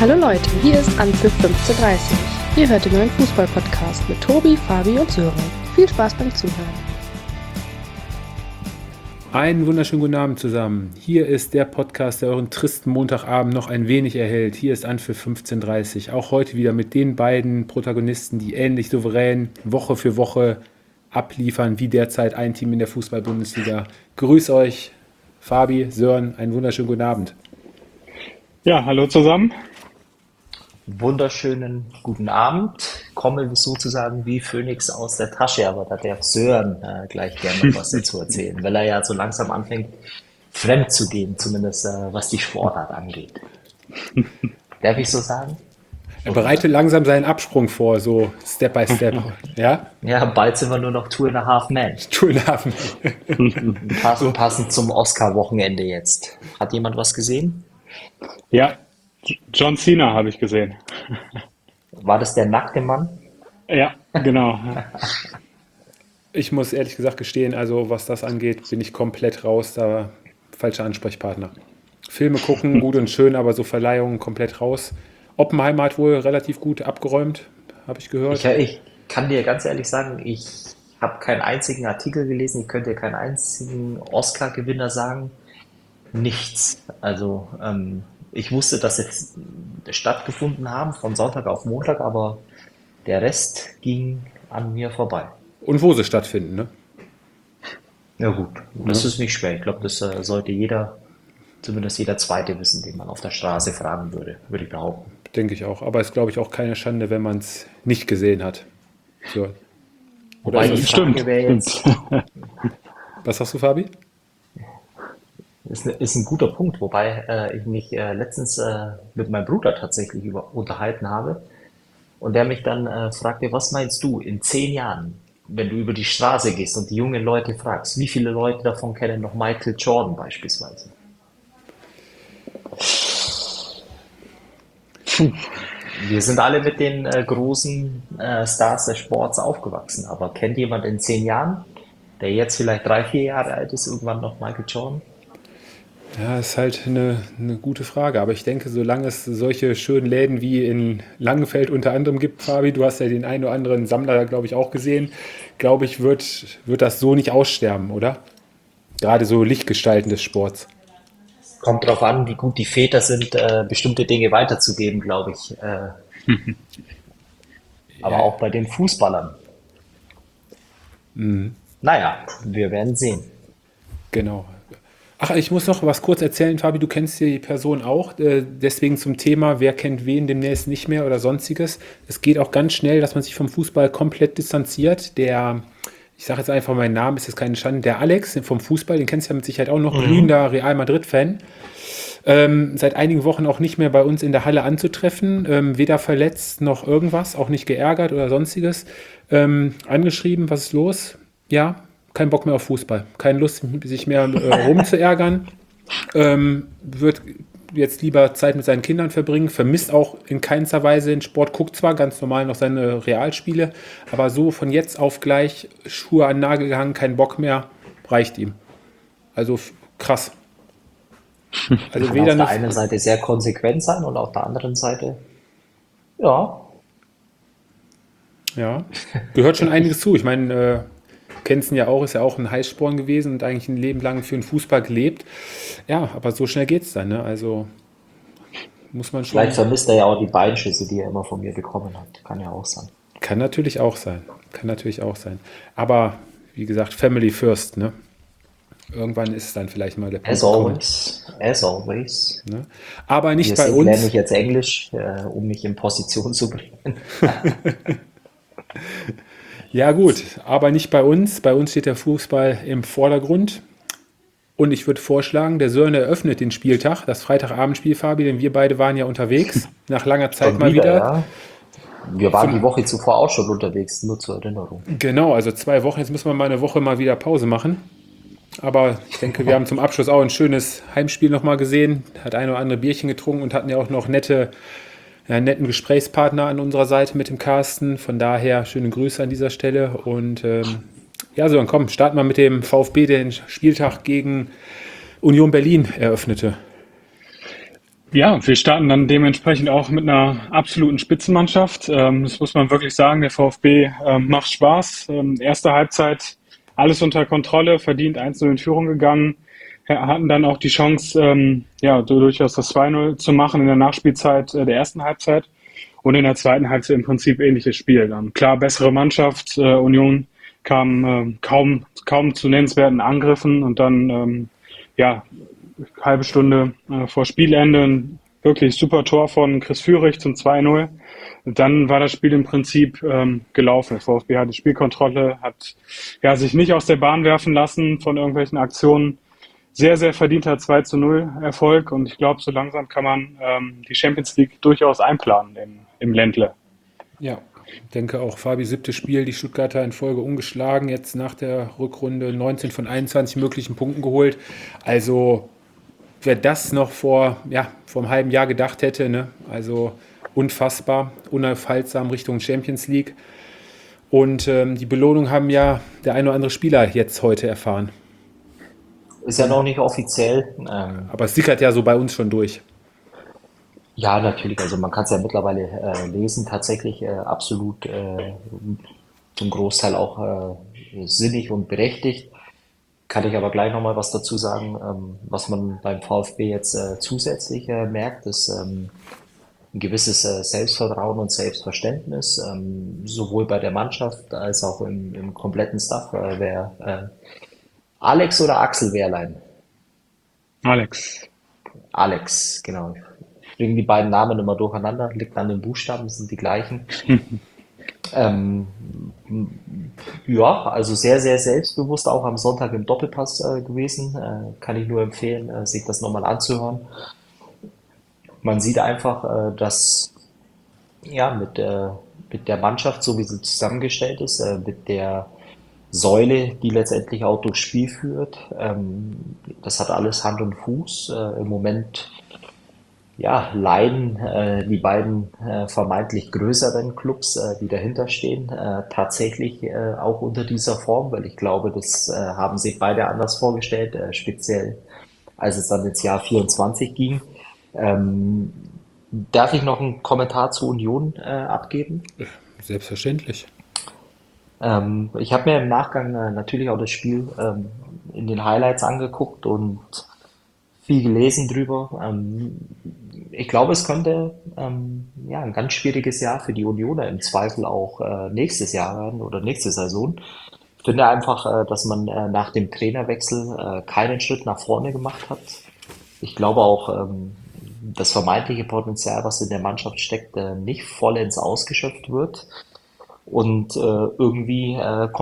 Hallo Leute, hier ist Anpfiff 15:30. Ihr hört den neuen Fußball-Podcast mit Tobi, Fabi und Sören. Viel Spaß beim Zuhören. Einen wunderschönen guten Abend zusammen. Hier ist der Podcast, der euren tristen Montagabend noch ein wenig erhält. Hier ist Anpfiff 15:30. Auch heute wieder mit den beiden Protagonisten, die ähnlich souverän Woche für Woche abliefern, wie derzeit ein Team in der Fußball-Bundesliga. Grüß euch, Fabi, Sören, einen wunderschönen guten Abend. Ja, hallo zusammen. Wunderschönen guten Abend. Komme sozusagen wie Phönix aus der Tasche, aber da darf Sören gleich gerne noch was dazu erzählen, weil er ja so langsam anfängt, fremd zu gehen, zumindest was die Sportart angeht. Darf ich so sagen? Er bereitet langsam seinen Absprung vor, so Step by Step. Ja? Ja, bald sind wir nur noch 2,5 Men. Entschuldigung. Passend zum Oscar-Wochenende jetzt. Hat jemand was gesehen? Ja, John Cena habe ich gesehen. War das der nackte Mann? Ja, genau. Ich muss ehrlich gesagt gestehen, also was das angeht, bin ich komplett raus, da falscher Ansprechpartner. Filme gucken, gut und schön, aber so Verleihungen komplett raus. Oppenheimer hat wohl relativ gut abgeräumt, habe ich gehört. Ich kann dir ganz ehrlich sagen, ich habe keinen einzigen Artikel gelesen, ich könnte dir keinen einzigen Oscar-Gewinner sagen. Nichts. Also ich wusste, dass jetzt stattgefunden haben von Sonntag auf Montag, aber der Rest ging an mir vorbei. Und wo sie stattfinden, ne? Ja gut, das ist nicht schwer. Ich glaube, das sollte jeder, zumindest jeder Zweite wissen, den man auf der Straße fragen würde, würde ich behaupten. Denke ich auch. Aber es ist, glaube ich, auch keine Schande, wenn man es nicht gesehen hat. So. Wobei die Frage wäre jetzt, Was sagst du, Fabi? ist ein guter Punkt, wobei ich mich letztens mit meinem Bruder tatsächlich unterhalten habe und der mich dann fragte, was meinst du in 10 Jahren, wenn du über die Straße gehst und die jungen Leute fragst, wie viele Leute davon kennen noch Michael Jordan beispielsweise? Wir sind alle mit den großen Stars des Sports aufgewachsen, aber kennt jemand in 10 Jahren, der jetzt vielleicht 3, 4 Jahre alt ist, irgendwann noch Michael Jordan? Ja, ist halt eine gute Frage. Aber ich denke, solange es solche schönen Läden wie in Langenfeld unter anderem gibt, Fabi, du hast ja den einen oder anderen Sammler, glaube ich, auch gesehen, glaube ich, wird das so nicht aussterben, oder? Gerade so Lichtgestalten des Sports. Kommt drauf an, wie gut die Väter sind, bestimmte Dinge weiterzugeben, glaube ich. Aber auch bei den Fußballern. Naja, wir werden sehen. Genau. Ach, ich muss noch was kurz erzählen, Fabi, du kennst die Person auch, deswegen zum Thema, wer kennt wen demnächst nicht mehr oder sonstiges. Es geht auch ganz schnell, dass man sich vom Fußball komplett distanziert. Ich sage jetzt einfach meinen Namen, ist jetzt keine Schande, der Alex vom Fußball, den kennst du ja mit Sicherheit auch noch, glühender Real Madrid-Fan. Seit einigen Wochen auch nicht mehr bei uns in der Halle anzutreffen, weder verletzt noch irgendwas, auch nicht geärgert oder sonstiges. Angeschrieben, was ist los? Ja, kein Bock mehr auf Fußball, keine Lust, sich mehr rumzuärgern, wird jetzt lieber Zeit mit seinen Kindern verbringen, vermisst auch in keinster Weise den Sport, guckt zwar ganz normal noch seine Realspiele, aber so von jetzt auf gleich Schuhe an den Nagel gehangen, kein Bock mehr, reicht ihm. Also krass. Also Kann weder auf der noch, einen Seite sehr konsequent sein und auf der anderen Seite, ja, ja, gehört schon einiges zu. Ich meine, kennst ihn ja auch, ist ja auch ein Heißsporn gewesen und eigentlich ein Leben lang für den Fußball gelebt. Ja, aber so schnell geht's dann, ne? Also muss man schon. vielleicht vermisst er ja auch die Beinschüsse, die er immer von mir bekommen hat. Kann ja auch sein. Kann natürlich auch sein. Kann natürlich auch sein. Aber wie gesagt, Family first, ne? Irgendwann ist dann vielleicht mal der Punkt As gekommen. always, as always. Ne? Aber nicht bei Deswegen lerne uns. ich jetzt Englisch, um mich in Position zu bringen. Ja gut, aber nicht bei uns. Bei uns steht der Fußball im Vordergrund. Und ich würde vorschlagen, der Sören eröffnet den Spieltag, das Freitagabendspiel, Fabi, denn wir beide waren ja unterwegs, nach langer Zeit Schon mal wieder, wieder. ja. Wir waren die Woche zuvor auch schon unterwegs, nur zur Erinnerung. Genau, also 2 Wochen, jetzt müssen wir mal eine Woche mal wieder Pause machen. Aber ich denke, wir haben zum Abschluss auch ein schönes Heimspiel nochmal gesehen, hat ein oder andere Bierchen getrunken und hatten ja auch noch netten Gesprächspartner an unserer Seite mit dem Carsten. Von daher schöne Grüße an dieser Stelle. Und ja, so, dann komm, starten wir mit dem VfB, der den Spieltag gegen Union Berlin eröffnete. Ja, wir starten dann dementsprechend auch mit einer absoluten Spitzenmannschaft. Das muss man wirklich sagen. Der VfB macht Spaß. Erste Halbzeit alles unter Kontrolle, verdient 1-0 in Führung gegangen. Hatten dann auch die Chance, ja, durchaus das 2-0 zu machen in der Nachspielzeit der ersten Halbzeit. Und in der zweiten Halbzeit im Prinzip ähnliches Spiel. Klar, bessere Mannschaft. Union kam kaum zu nennenswerten Angriffen und dann, ja, halbe Stunde vor Spielende ein wirklich super Tor von Chris Führig zum 2-0. Dann war das Spiel im Prinzip gelaufen. Der VfB hatte Spielkontrolle, hat ja, sich nicht aus der Bahn werfen lassen von irgendwelchen Aktionen. Sehr, sehr verdienter 2-0 Erfolg und ich glaube, so langsam kann man die Champions League durchaus einplanen im Ländle. Ja, ich denke auch Fabi, 7. Spiel, die Stuttgarter in Folge ungeschlagen, jetzt nach der Rückrunde 19 von 21 möglichen Punkten geholt. Also wer das noch vor einem halben Jahr gedacht hätte, ne? Also unfassbar, unaufhaltsam Richtung Champions League. Und die Belohnung haben ja der ein oder andere Spieler jetzt heute erfahren. Ist ja noch nicht offiziell. Aber es sickert ja so bei uns schon durch. Ja, natürlich. Also man kann es ja mittlerweile lesen, tatsächlich absolut zum Großteil auch sinnig und berechtigt. Kann ich aber gleich nochmal was dazu sagen. Was man beim VfB jetzt zusätzlich merkt, ist ein gewisses Selbstvertrauen und Selbstverständnis, sowohl bei der Mannschaft als auch im kompletten Staff. Alex oder Axel Wehrlein? Alex. Alex, genau. Ich bringe die beiden Namen immer durcheinander, liegt an den Buchstaben, sind die gleichen. Ähm, ja, also sehr, sehr selbstbewusst, auch am Sonntag im Doppelpass gewesen. Kann ich nur empfehlen, sich das nochmal anzuhören. Man sieht einfach, dass ja mit der Mannschaft, so wie sie zusammengestellt ist, mit der Säule, die letztendlich auch durchs Spiel führt, das hat alles Hand und Fuß. Im Moment ja, leiden die beiden vermeintlich größeren Clubs, die dahinter stehen, tatsächlich auch unter dieser Form, weil ich glaube, das haben sich beide anders vorgestellt, speziell als es dann ins Jahr 24 ging. Ähm, darf ich noch einen Kommentar zu Union abgeben? Selbstverständlich. Ich habe mir im Nachgang natürlich auch das Spiel in den Highlights angeguckt und viel gelesen drüber. Ich glaube, es könnte ja, ein ganz schwieriges Jahr für die Unioner im Zweifel auch nächstes Jahr werden oder nächste Saison. Ich finde einfach, dass man nach dem Trainerwechsel keinen Schritt nach vorne gemacht hat. Ich glaube auch, das vermeintliche Potenzial, was in der Mannschaft steckt, nicht vollends ausgeschöpft wird. Und irgendwie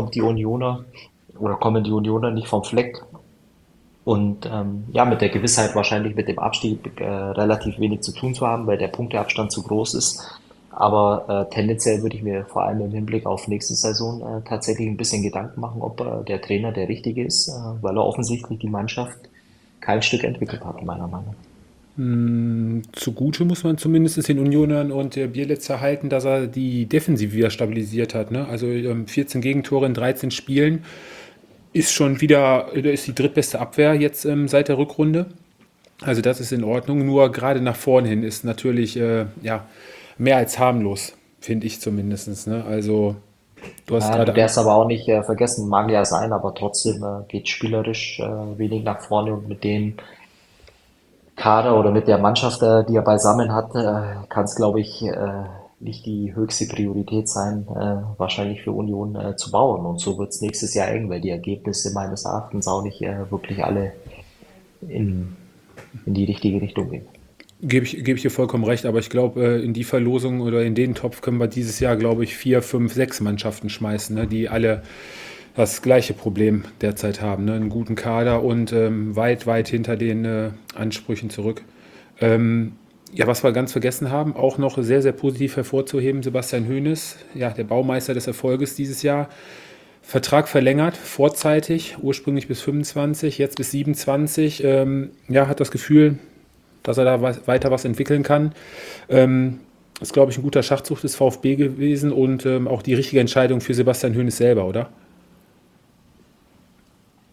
kommen die Unioner nicht vom Fleck. Und ja, mit der Gewissheit wahrscheinlich mit dem Abstieg relativ wenig zu tun zu haben, weil der Punkteabstand zu groß ist. Aber tendenziell würde ich mir vor allem im Hinblick auf nächste Saison tatsächlich ein bisschen Gedanken machen, ob der Trainer der richtige ist, weil er offensichtlich die Mannschaft kein Stück entwickelt hat, meiner Meinung nach. Zugute muss man zumindest den Unionern und der Bielitzer halten, dass er die Defensive wieder stabilisiert hat. Ne? Also 14 Gegentore in 13 Spielen ist schon wieder, ist die drittbeste Abwehr jetzt seit der Rückrunde. Also das ist in Ordnung. Nur gerade nach vorne hin ist natürlich ja, mehr als harmlos, finde ich zumindest. Ne? Also du hast Ja, du gerade darfst aber auch nicht vergessen, mag ja sein, aber trotzdem geht spielerisch wenig nach vorne und mit dem Kader oder mit der Mannschaft, die er beisammen hat, kann es, glaube ich, nicht die höchste Priorität sein, wahrscheinlich für Union zu bauen. Und so wird es nächstes Jahr eng, weil die Ergebnisse meines Erachtens auch nicht wirklich alle in, in die richtige Richtung gehen. gebe ich dir vollkommen recht, aber ich glaube, in die Verlosung oder in den Topf können wir dieses Jahr, glaube ich, 4, 5, 6 Mannschaften schmeißen, ne, die alle das gleiche Problem derzeit haben. Ne? Einen guten Kader und weit, weit hinter den Ansprüchen zurück. Ja, was wir ganz vergessen haben, auch noch sehr, sehr positiv hervorzuheben, Sebastian Hoeneß, ja, der Baumeister des Erfolges dieses Jahr. Vertrag verlängert, vorzeitig, ursprünglich bis 25, jetzt bis 27. Ja, hat das Gefühl, dass er da weiter was entwickeln kann. Ist, glaube ich, ein guter Schachzug des VfB gewesen und auch die richtige Entscheidung für Sebastian Hoeneß selber, oder?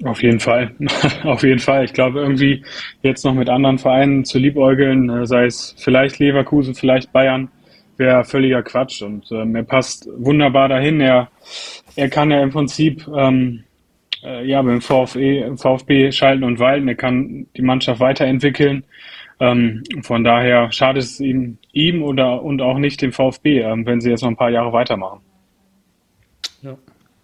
Auf jeden Fall. Auf jeden Fall. Ich glaube, irgendwie jetzt noch mit anderen Vereinen zu liebäugeln, sei es vielleicht Leverkusen, vielleicht Bayern, wäre völliger Quatsch. Und er passt wunderbar dahin. Er kann ja im Prinzip ja, beim VfB schalten und walten. Er kann die Mannschaft weiterentwickeln. Von daher schadet es ihm oder und auch nicht dem VfB, wenn sie jetzt noch ein paar Jahre weitermachen. Ja.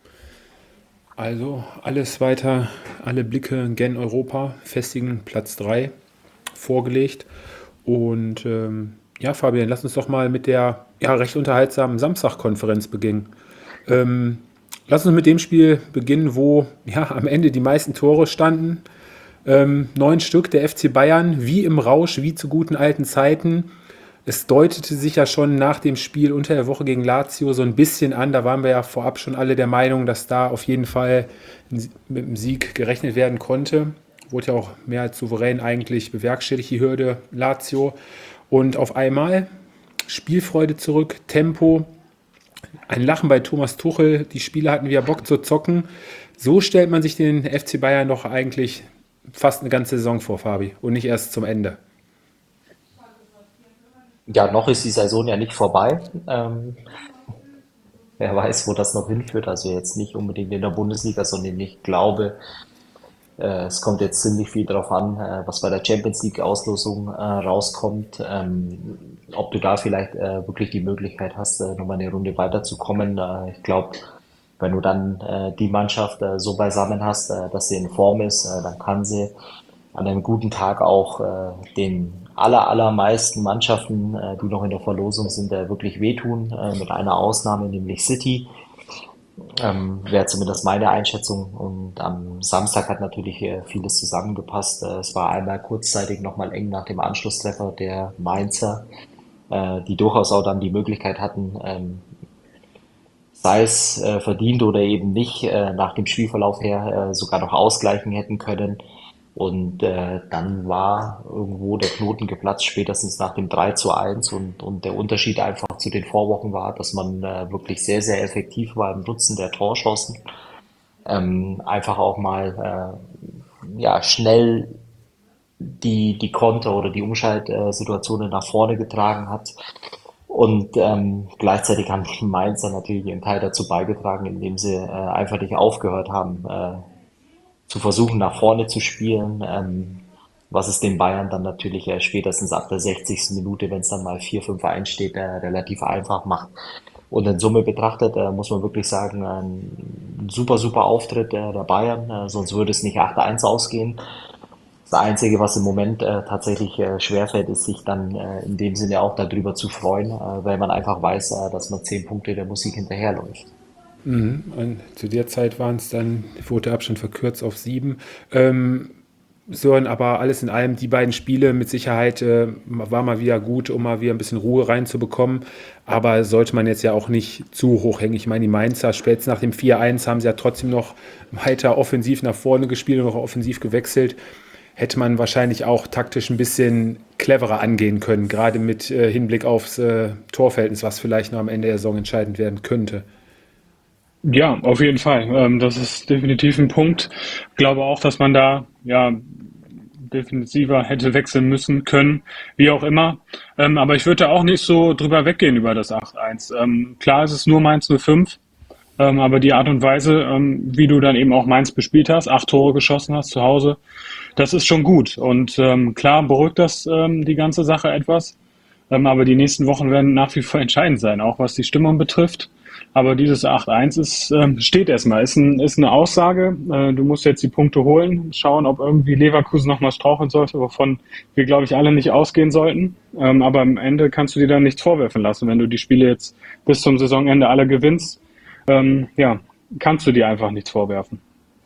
Also alles weiter, alle Blicke gen Europa, festigen Platz 3 vorgelegt. Und ja, Fabian, lass uns doch mal mit der ja, recht unterhaltsamen Samstagkonferenz beginnen. Lass uns mit dem Spiel beginnen, wo ja, am Ende die meisten Tore standen. 9 Stück, der FC Bayern, wie im Rausch, wie zu guten alten Zeiten. Es deutete sich ja schon nach dem Spiel unter der Woche gegen Lazio so ein bisschen an. Da waren wir ja vorab schon alle der Meinung, dass da auf jeden Fall mit dem Sieg gerechnet werden konnte. Wurde ja auch mehr als souverän eigentlich bewerkstelligt, die Hürde Lazio. Und auf einmal Spielfreude zurück, Tempo, ein Lachen bei Thomas Tuchel. Die Spieler hatten wieder Bock zu zocken. So stellt man sich den FC Bayern doch eigentlich fast eine ganze Saison vor, Fabi, und nicht erst zum Ende. Ja, noch ist die Saison ja nicht vorbei. Wer weiß, wo das noch hinführt. Also jetzt nicht unbedingt in der Bundesliga, sondern ich glaube, es kommt jetzt ziemlich viel darauf an, was bei der Champions League Auslosung rauskommt. Ob du da vielleicht wirklich die Möglichkeit hast, nochmal eine Runde weiterzukommen. Ich glaube, wenn du dann die Mannschaft so beisammen hast, dass sie in Form ist, dann kann sie an einem guten Tag auch den allermeisten Mannschaften, die noch in der Verlosung sind, wirklich wehtun, mit einer Ausnahme, nämlich City. Wäre zumindest meine Einschätzung. Und am Samstag hat natürlich vieles zusammengepasst. Es war einmal kurzzeitig nochmal eng nach dem Anschlusstreffer der Mainzer, die durchaus auch dann die Möglichkeit hatten, sei es verdient oder eben nicht, nach dem Spielverlauf her sogar noch ausgleichen hätten können. Und dann war irgendwo der Knoten geplatzt, spätestens nach dem 3:1 und der Unterschied einfach zu den Vorwochen war, dass man wirklich sehr, sehr effektiv war im Nutzen der Torchancen. Einfach auch mal ja, schnell die Konter oder die Umschaltsituationen nach vorne getragen hat. Und gleichzeitig haben die Mainzer natürlich ihren Teil dazu beigetragen, indem sie einfach nicht aufgehört haben, zu versuchen, nach vorne zu spielen, was es den Bayern dann natürlich spätestens ab der 60. Minute, wenn es dann mal 4-5-1 steht, relativ einfach macht. Und in Summe betrachtet muss man wirklich sagen, ein super, super Auftritt der Bayern, sonst würde es nicht 8:1 ausgehen. Das Einzige, was im Moment tatsächlich schwerfällt, ist sich dann in dem Sinne auch darüber zu freuen, weil man einfach weiß, dass man 10 Punkte der Musik hinterherläuft. Und zu der Zeit waren es dann, wurde der Abstand verkürzt auf 7. Sören, aber alles in allem, die beiden Spiele mit Sicherheit war mal wieder gut, um mal wieder ein bisschen Ruhe reinzubekommen. Aber sollte man jetzt ja auch nicht zu hoch hängen. Ich meine, die Mainzer, spätestens nach dem 4:1 haben sie ja trotzdem noch weiter offensiv nach vorne gespielt und noch offensiv gewechselt. Hätte man wahrscheinlich auch taktisch ein bisschen cleverer angehen können, gerade mit Hinblick aufs Torverhältnis, was vielleicht noch am Ende der Saison entscheidend werden könnte. Ja, auf jeden Fall. Das ist definitiv ein Punkt. Ich glaube auch, dass man da ja defensiver hätte wechseln müssen können, wie auch immer. Aber ich würde da auch nicht so drüber weggehen über das 8:1. Klar, es ist nur Mainz 05, aber die Art und Weise, wie du dann eben auch Mainz bespielt hast, 8 Tore geschossen hast zu Hause, das ist schon gut. Und klar beruhigt das die ganze Sache etwas. Aber die nächsten Wochen werden nach wie vor entscheidend sein, auch was die Stimmung betrifft. Aber dieses 8:1 steht erstmal, ist eine Aussage. Du musst jetzt die Punkte holen, schauen, ob irgendwie Leverkusen nochmal straucheln sollte, wovon wir, glaube ich, alle nicht ausgehen sollten. Aber am Ende kannst du dir dann nichts vorwerfen lassen, wenn du die Spiele jetzt bis zum Saisonende alle gewinnst. Ja, kannst du dir einfach nichts vorwerfen.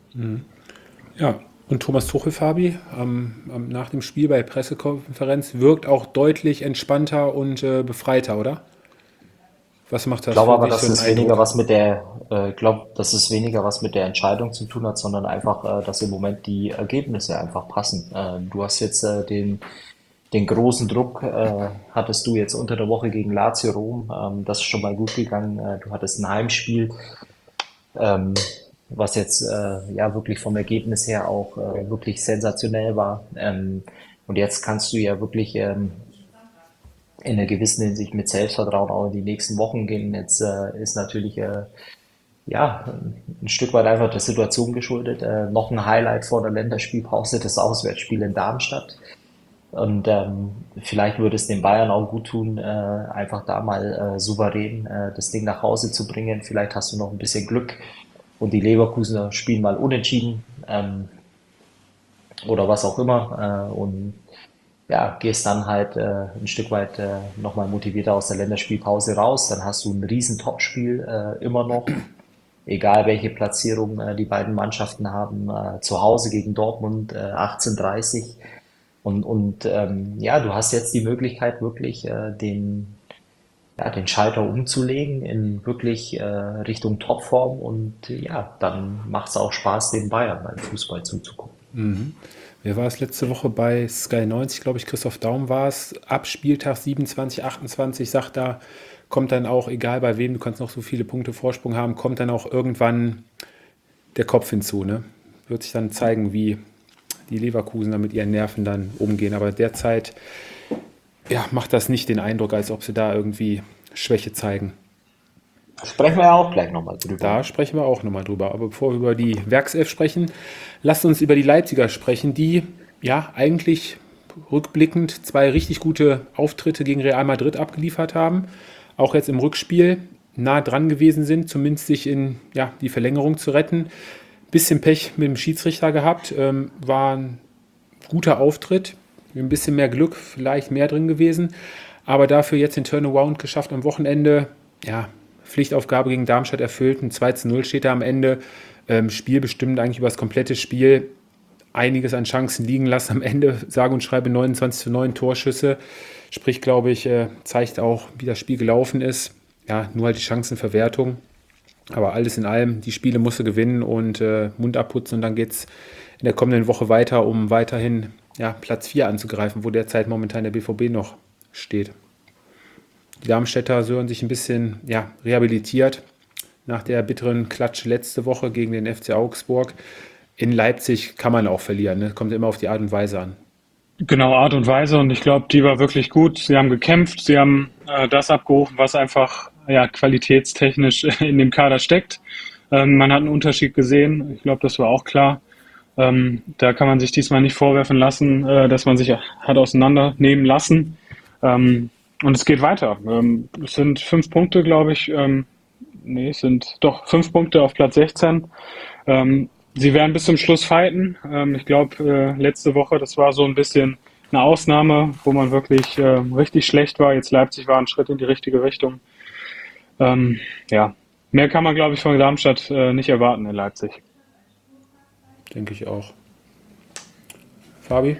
Ja, und Thomas Tuchel, Fabi, nach dem Spiel bei der Pressekonferenz wirkt auch deutlich entspannter und befreiter, oder? Was macht Ich das glaube für aber, dich für dass einen es weniger Eindruck? was mit dass es weniger was mit der Entscheidung zu tun hat, sondern einfach, dass im Moment die Ergebnisse einfach passen. Du hast jetzt den großen Druck, hattest du jetzt unter der Woche gegen Lazio Rom, das ist schon mal gut gegangen. Du hattest ein Heimspiel. Ähm, was jetzt ja wirklich vom Ergebnis her auch wirklich sensationell war. Und jetzt kannst du ja wirklich in einer gewissen Hinsicht mit Selbstvertrauen auch in die nächsten Wochen gehen. Jetzt ist natürlich ja ein Stück weit einfach der Situation geschuldet. Noch ein Highlight vor der Länderspielpause, das Auswärtsspiel in Darmstadt. Und vielleicht würde es den Bayern auch gut tun, einfach da mal souverän das Ding nach Hause zu bringen. Vielleicht hast du noch ein bisschen Glück und die Leverkusener spielen mal unentschieden oder was auch immer. Und ja, gehst dann halt ein Stück weit nochmal motivierter aus der Länderspielpause raus. Dann hast du ein riesen Topspiel immer noch, egal welche Platzierung die beiden Mannschaften haben. Zu Hause gegen Dortmund 18:30. Ja, du hast jetzt die Möglichkeit, wirklich den Schalter umzulegen in wirklich Richtung Topform. Und ja, dann macht es auch Spaß, den Bayern beim Fußball zuzugucken. Wer war es letzte Woche bei Sky 90, glaube ich, Christoph Daum war es, ab Spieltag 27, 28, sagt da, kommt dann auch, egal bei wem, du kannst noch so viele Punkte Vorsprung haben, kommt dann auch irgendwann der Kopf hinzu, ne? Wird sich dann zeigen, wie die Leverkusener mit ihren Nerven dann umgehen. Aber derzeit ja, macht das nicht den Eindruck, als ob sie da irgendwie Schwäche zeigen. Sprechen wir ja auch gleich nochmal drüber. Da sprechen wir auch nochmal drüber. Aber bevor wir über die Werkself sprechen, lasst uns über die Leipziger sprechen, die ja eigentlich rückblickend zwei richtig gute Auftritte gegen Real Madrid abgeliefert haben. Auch jetzt im Rückspiel nah dran gewesen sind, zumindest sich in ja, die Verlängerung zu retten. Bisschen Pech mit dem Schiedsrichter gehabt, war ein guter Auftritt, ein bisschen mehr Glück, vielleicht mehr drin gewesen, aber dafür jetzt den Turnaround geschafft am Wochenende. Ja, Pflichtaufgabe gegen Darmstadt erfüllt, ein 2:0 steht da am Ende. Spiel bestimmt eigentlich über das komplette Spiel, einiges an Chancen liegen lassen. Am Ende sage und schreibe 29:9 Torschüsse, sprich, glaube ich, zeigt auch, wie das Spiel gelaufen ist. Ja, nur halt die Chancenverwertung. Aber alles in allem, die Spiele musst du gewinnen und Mund abputzen und dann geht es in der kommenden Woche weiter, um weiterhin ja, Platz 4 anzugreifen, wo derzeit momentan der BVB noch steht. Die Darmstädter hören sich ein bisschen ja, rehabilitiert nach der bitteren Klatsche letzte Woche gegen den FC Augsburg. In Leipzig kann man auch verlieren, ne? Kommt immer auf die Art und Weise an. Genau, Art und Weise. Und ich glaube, die war wirklich gut. Sie haben gekämpft, sie haben das abgerufen, was einfach ja, qualitätstechnisch in dem Kader steckt. Man hat einen Unterschied gesehen. Ich glaube, das war auch klar. Da kann man sich diesmal nicht vorwerfen lassen, dass man sich hat auseinandernehmen lassen. Und es geht weiter. Es sind 5 Punkte, glaube ich. Nee, es sind doch 5 Punkte auf Platz 16. Sie werden bis zum Schluss fighten. Ich glaube, letzte Woche, das war so ein bisschen eine Ausnahme, wo man wirklich richtig schlecht war. Jetzt Leipzig war ein Schritt in die richtige Richtung. Ja, mehr kann man, glaube ich, von Darmstadt nicht erwarten in Leipzig. Denke ich auch. Fabi?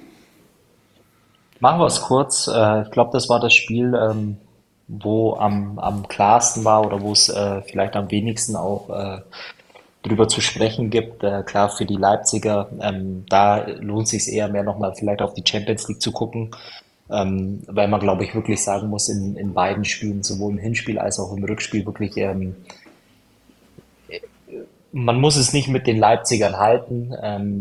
Machen wir es kurz. Ich glaube, das war das Spiel, wo am klarsten war oder wo es vielleicht am wenigsten auch drüber zu sprechen gibt. Klar, für die Leipziger, da lohnt sich eher mehr nochmal vielleicht auf die Champions League zu gucken, weil man, glaube ich, wirklich sagen muss, in beiden Spielen, sowohl im Hinspiel als auch im Rückspiel, wirklich, man muss es nicht mit den Leipzigern halten,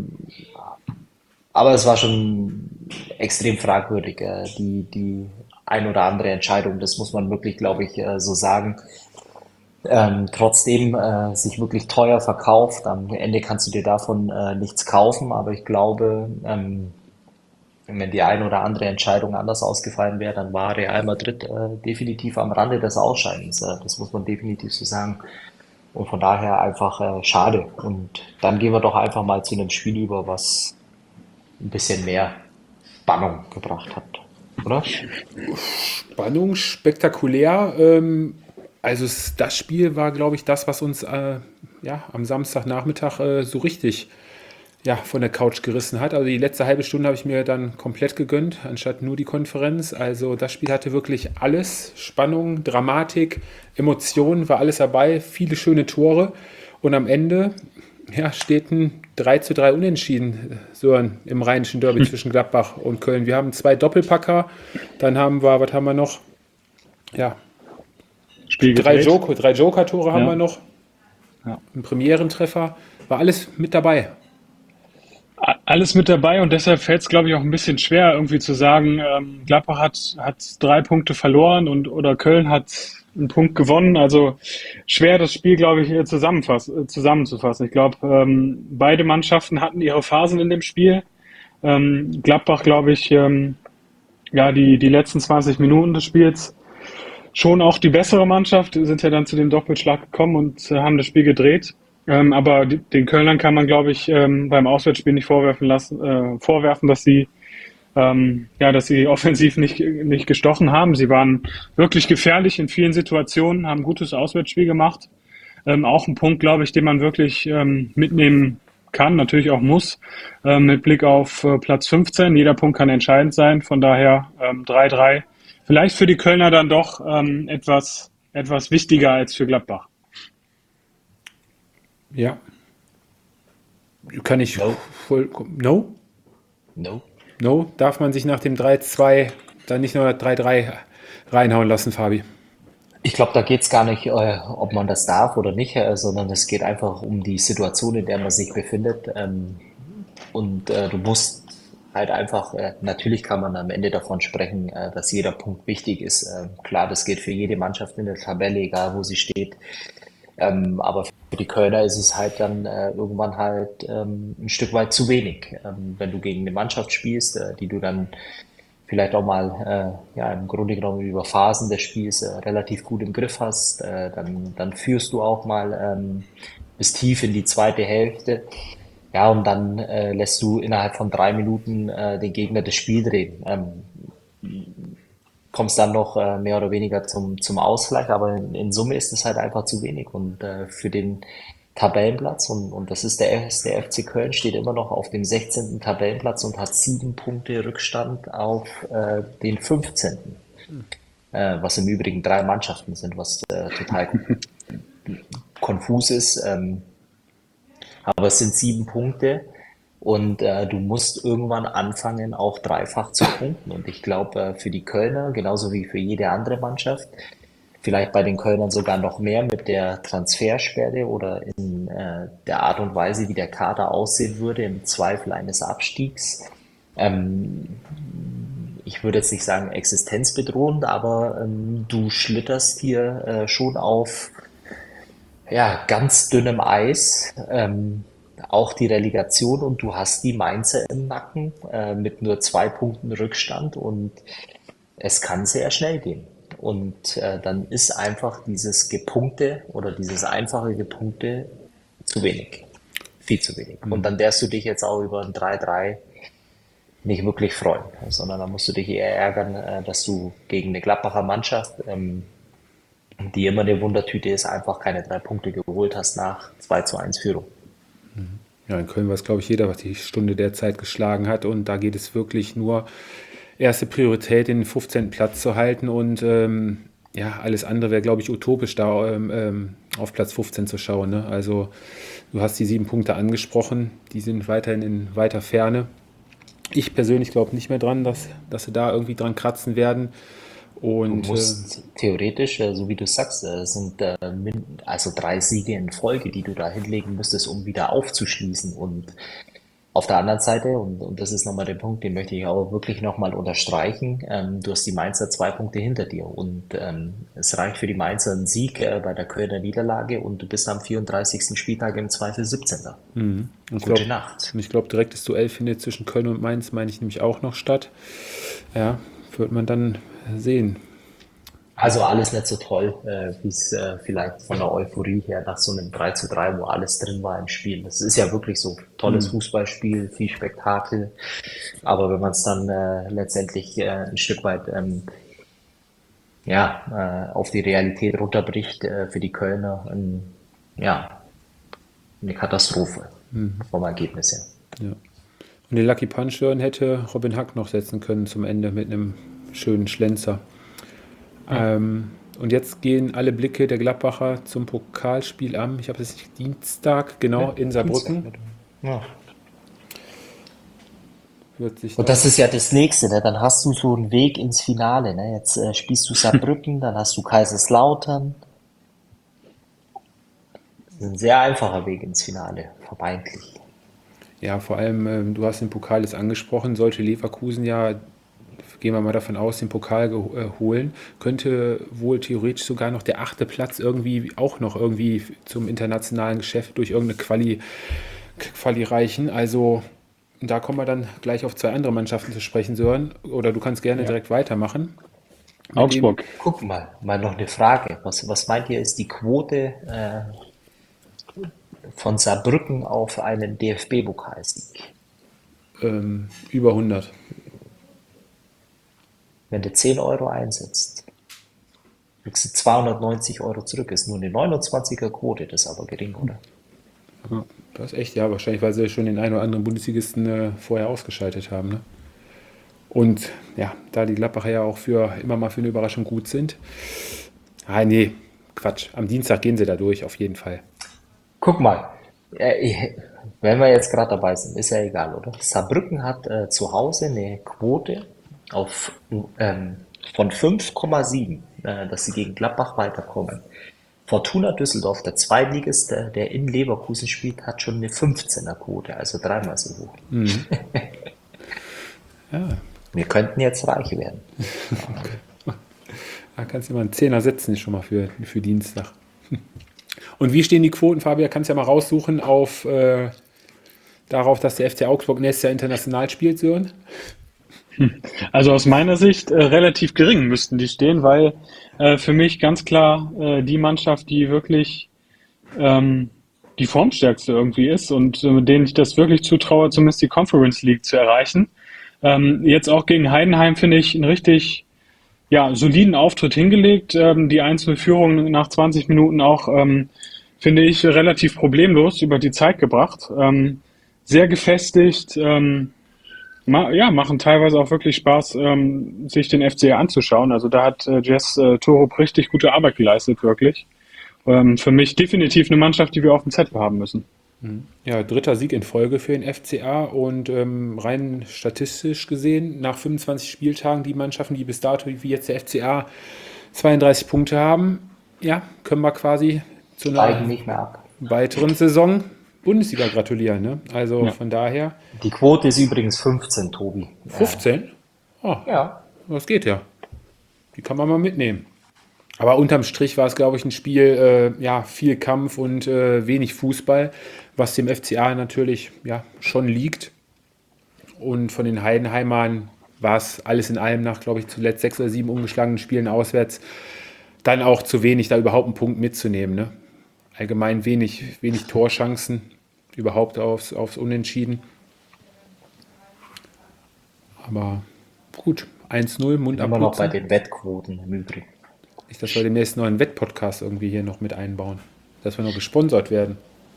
aber es war schon extrem fragwürdig, die ein oder andere Entscheidung, das muss man wirklich, glaube ich, so sagen. Trotzdem sich wirklich teuer verkauft. Am Ende kannst du dir davon nichts kaufen, aber ich glaube, wenn die eine oder andere Entscheidung anders ausgefallen wäre, dann war Real Madrid definitiv am Rande des Ausscheidens. Das muss man definitiv so sagen. Und von daher einfach schade. Und dann gehen wir doch einfach mal zu einem Spiel über, was ein bisschen mehr Spannung gebracht hat, oder? Spannung, spektakulär. Also das Spiel war, glaube ich, das, was uns ja, am Samstagnachmittag so richtig ja, von der Couch gerissen hat. Also die letzte halbe Stunde habe ich mir dann komplett gegönnt, anstatt nur die Konferenz. Also das Spiel hatte wirklich alles. Spannung, Dramatik, Emotionen, war alles dabei. Viele schöne Tore. Und am Ende ja, steht ein 3:3 Unentschieden so im rheinischen Derby zwischen Gladbach und Köln. Wir haben 2 Doppelpacker. Dann haben wir, was haben wir noch? Ja, Spiel 3 gedreht. Joker-Tore haben Ja. wir noch. ein Premierentreffer, war alles mit dabei. Alles mit dabei und deshalb fällt es, glaube ich, auch ein bisschen schwer, irgendwie zu sagen, Gladbach hat 3 Punkte verloren und oder Köln hat einen Punkt gewonnen. Also schwer, das Spiel, glaube ich, zusammenzufassen. Ich glaube, beide Mannschaften hatten ihre Phasen in dem Spiel. Gladbach, glaube ich, ja, die letzten 20 Minuten des Spiels schon auch die bessere Mannschaft, sind ja dann zu dem Doppelschlag gekommen und haben das Spiel gedreht. Aber den Kölnern kann man, glaube ich, beim Auswärtsspiel nicht vorwerfen, dass sie offensiv nicht gestochen haben. Sie waren wirklich gefährlich in vielen Situationen, haben ein gutes Auswärtsspiel gemacht. Auch ein Punkt, glaube ich, den man wirklich mitnehmen kann, natürlich auch muss, mit Blick auf Platz 15. Jeder Punkt kann entscheidend sein. Von daher 3-3. Vielleicht für die Kölner dann doch etwas wichtiger als für Gladbach. Ja, kann ich No, voll. No? no. No? Darf man sich nach dem 3-2 dann nicht nur 3-3 reinhauen lassen, Fabi? Ich glaube, da geht es gar nicht, ob man das darf oder nicht, sondern es geht einfach um die Situation, in der man sich befindet. Und du musst halt einfach, natürlich kann man am Ende davon sprechen, dass jeder Punkt wichtig ist. Klar, das geht für jede Mannschaft in der Tabelle, egal wo sie steht. Aber für die Kölner ist es halt dann irgendwann halt ein Stück weit zu wenig. Wenn du gegen eine Mannschaft spielst, die du dann vielleicht auch mal ja, im Grunde genommen über Phasen des Spiels relativ gut im Griff hast, dann führst du auch mal bis tief in die zweite Hälfte. Ja, und dann lässt du innerhalb von 3 Minuten den Gegner das Spiel drehen. Kommst dann noch mehr oder weniger zum Ausgleich, aber in Summe ist es halt einfach zu wenig. Und für den Tabellenplatz, und das ist der FC Köln, steht immer noch auf dem 16. Tabellenplatz und hat 7 Punkte Rückstand auf den 15., was im Übrigen 3 Mannschaften sind, was total konfus ist. Aber es sind 7 Punkte und du musst irgendwann anfangen, auch dreifach zu punkten. Und ich glaube, für die Kölner, genauso wie für jede andere Mannschaft, vielleicht bei den Kölnern sogar noch mehr mit der Transfersperre oder in der Art und Weise, wie der Kader aussehen würde, im Zweifel eines Abstiegs. Ich würde jetzt nicht sagen existenzbedrohend, aber du schlitterst hier schon auf ja, ganz dünnem Eis, auch die Relegation und du hast die Mainzer im Nacken mit nur 2 Punkten Rückstand und es kann sehr schnell gehen. Und dann ist einfach dieses Gepunkte oder dieses einfache Gepunkte zu wenig. Viel zu wenig. Und dann darfst du dich jetzt auch über ein 3-3 nicht wirklich freuen, sondern da musst du dich eher ärgern, dass du gegen eine Gladbacher Mannschaft, die immer eine Wundertüte ist, einfach keine 3 Punkte geholt hast nach 2-1 Führung. Ja, in Köln weiß, glaube ich, jeder, was die Stunde derzeit geschlagen hat. Und da geht es wirklich nur erste Priorität, den 15. Platz zu halten. Und ja, alles andere wäre, glaube ich, utopisch, da auf Platz 15 zu schauen. Ne? Also du hast die 7 Punkte angesprochen, die sind weiterhin in weiter Ferne. Ich persönlich glaube nicht mehr dran, dass sie da irgendwie dran kratzen werden. Du Und musst theoretisch, so wie du sagst, es sind also 3 Siege in Folge, die du da hinlegen müsstest, um wieder aufzuschließen. Und auf der anderen Seite, und das ist nochmal der Punkt, den möchte ich auch wirklich nochmal unterstreichen, du hast die Mainzer 2 Punkte hinter dir. Und es reicht für die Mainzer ein Sieg bei der Kölner Niederlage und du bist am 34. Spieltag im Zweifel 17. ich Gute glaube, Nacht. direktes Duell findet zwischen Köln und Mainz, meine ich, nämlich auch noch statt. Ja, wird man dann sehen. Also alles nicht so toll, wie es vielleicht von der Euphorie her nach so einem 3-3, wo alles drin war im Spiel. Das ist ja wirklich so. Tolles Fußballspiel, viel Spektakel. Aber wenn man es dann letztendlich ein Stück weit ja, auf die Realität runterbricht, für die Kölner ja, eine Katastrophe vom Ergebnis her. Ja. Und den Lucky Punch hätte Robin Hack noch setzen können zum Ende mit einem schönen Schlenzer. Und jetzt gehen alle Blicke der Gladbacher zum Pokalspiel am, ich habe es nicht, Dienstag, genau, in Saarbrücken. Ja. Wird sich Und das ist ja das Nächste, ne? Dann hast du so einen Weg ins Finale. Ne? Jetzt spielst du Saarbrücken, dann hast du Kaiserslautern. Das ist ein sehr einfacher Weg ins Finale, vermeintlich. Ja, vor allem, du hast den Pokal jetzt angesprochen, sollte Leverkusen ja, gehen wir mal davon aus, den Pokal holen, könnte wohl theoretisch sogar noch der 8. Platz irgendwie auch noch irgendwie zum internationalen Geschäft durch irgendeine Quali reichen. Also da kommen wir dann gleich auf 2 andere Mannschaften zu sprechen, Sören. Oder du kannst gerne Ja. direkt weitermachen. Mit dem, Augsburg. Guck mal noch eine Frage. Was meint ihr, ist die Quote von Saarbrücken auf einen DFB-Pokalsieg? über 100. Wenn du 10 Euro einsetzt, kriegst du 290 Euro zurück. Ist nur eine 29er Quote, das ist aber gering, oder? Ja, das ist echt, ja, wahrscheinlich, weil sie schon den einen oder anderen Bundesligisten vorher ausgeschaltet haben. Ne? Und ja, da die Gladbacher ja auch immer mal für eine Überraschung gut sind. Ah, nee, Quatsch. Am Dienstag gehen sie da durch, auf jeden Fall. Guck mal, wenn wir jetzt gerade dabei sind, ist ja egal, oder? Saarbrücken hat zu Hause eine Quote auf, von 5,7, dass sie gegen Gladbach weiterkommen. Fortuna Düsseldorf, der Zweitligist, der in Leverkusen spielt, hat schon eine 15er Quote, also dreimal so hoch. Ja, Wir könnten jetzt reich werden. da kannst du mal einen Zehner setzen schon mal für Dienstag. Und wie stehen die Quoten, Fabian? Kannst du ja mal raussuchen darauf, dass der FC Augsburg nächstes Jahr international spielt, Sören? Also aus meiner Sicht relativ gering müssten die stehen, weil für mich ganz klar die Mannschaft, die wirklich die formstärkste irgendwie ist und denen ich das wirklich zutraue, zumindest die Conference League zu erreichen. Jetzt auch gegen Heidenheim finde ich einen richtig soliden Auftritt hingelegt. Die 1:0-Führung nach 20 Minuten auch, finde ich, relativ problemlos über die Zeit gebracht. Sehr gefestigt. Machen teilweise auch wirklich Spaß, sich den FCA anzuschauen. Also da hat Jess Torup richtig gute Arbeit geleistet, wirklich. Für mich definitiv eine Mannschaft, die wir auf dem Zettel haben müssen. Ja, 3. Sieg in Folge für den FCA und rein statistisch gesehen, nach 25 Spieltagen, die Mannschaften, die bis dato, wie jetzt der FCA, 32 Punkte haben, ja, können wir quasi zu Steigen einer nicht mehr ab. weiteren Saison Bundesliga gratulieren. Ne? Also Ja. von daher Die Quote ist übrigens 15, Tobi. 15. Oh, Ja, das geht ja. Die kann man mal mitnehmen. Aber unterm Strich war es, glaube ich, ein Spiel, viel Kampf und wenig Fußball, was dem FCA natürlich schon liegt. Und von den Heidenheimern war es alles in allem nach, glaube ich, zuletzt 6 oder 7 ungeschlagenen Spielen auswärts dann auch zu wenig, da überhaupt einen Punkt mitzunehmen. Ne? Allgemein wenig Torchancen, überhaupt aufs Unentschieden. Aber gut, 1:0, Mund immer noch bei abputzen. den Wettquoten im Übrigen. Nicht, dass wir demnächst noch einen Wettpodcast irgendwie hier noch mit einbauen. Dass wir noch gesponsert werden.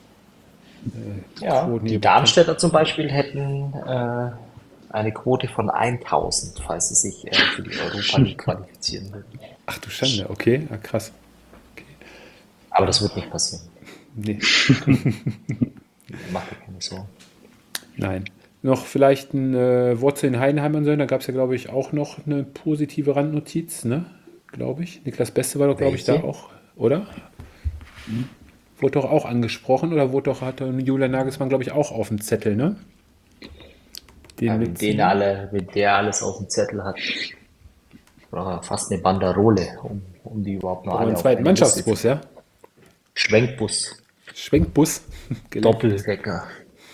Ja, Quoten die hier Darmstädter zum Beispiel hätten eine Quote von 1000, falls sie sich für die Europa League qualifizieren würden. Ach du Schande, okay, krass. Aber das wird nicht passieren. Nee, Mach dir keine Sorgen. nein. Noch vielleicht ein Wort zu den Heidenheimern sein. Da gab es ja, glaube ich, auch noch eine positive Randnotiz, ne? Glaube ich. Niklas Beste war doch, glaube ich, da Welche? auch, oder? Wurde doch auch angesprochen oder hatte Julian Nagelsmann, glaube ich, auch auf dem Zettel, ne? Den Wenn mitziehen. wenn der alles auf dem Zettel hat, braucht er fast eine Banderole, um die überhaupt noch Aber alle einen auf zweiten eine Liste zu. Mannschaftsbus, ja? Schwenkbus, Schwenkbus. Gelernt. Doppeldecker.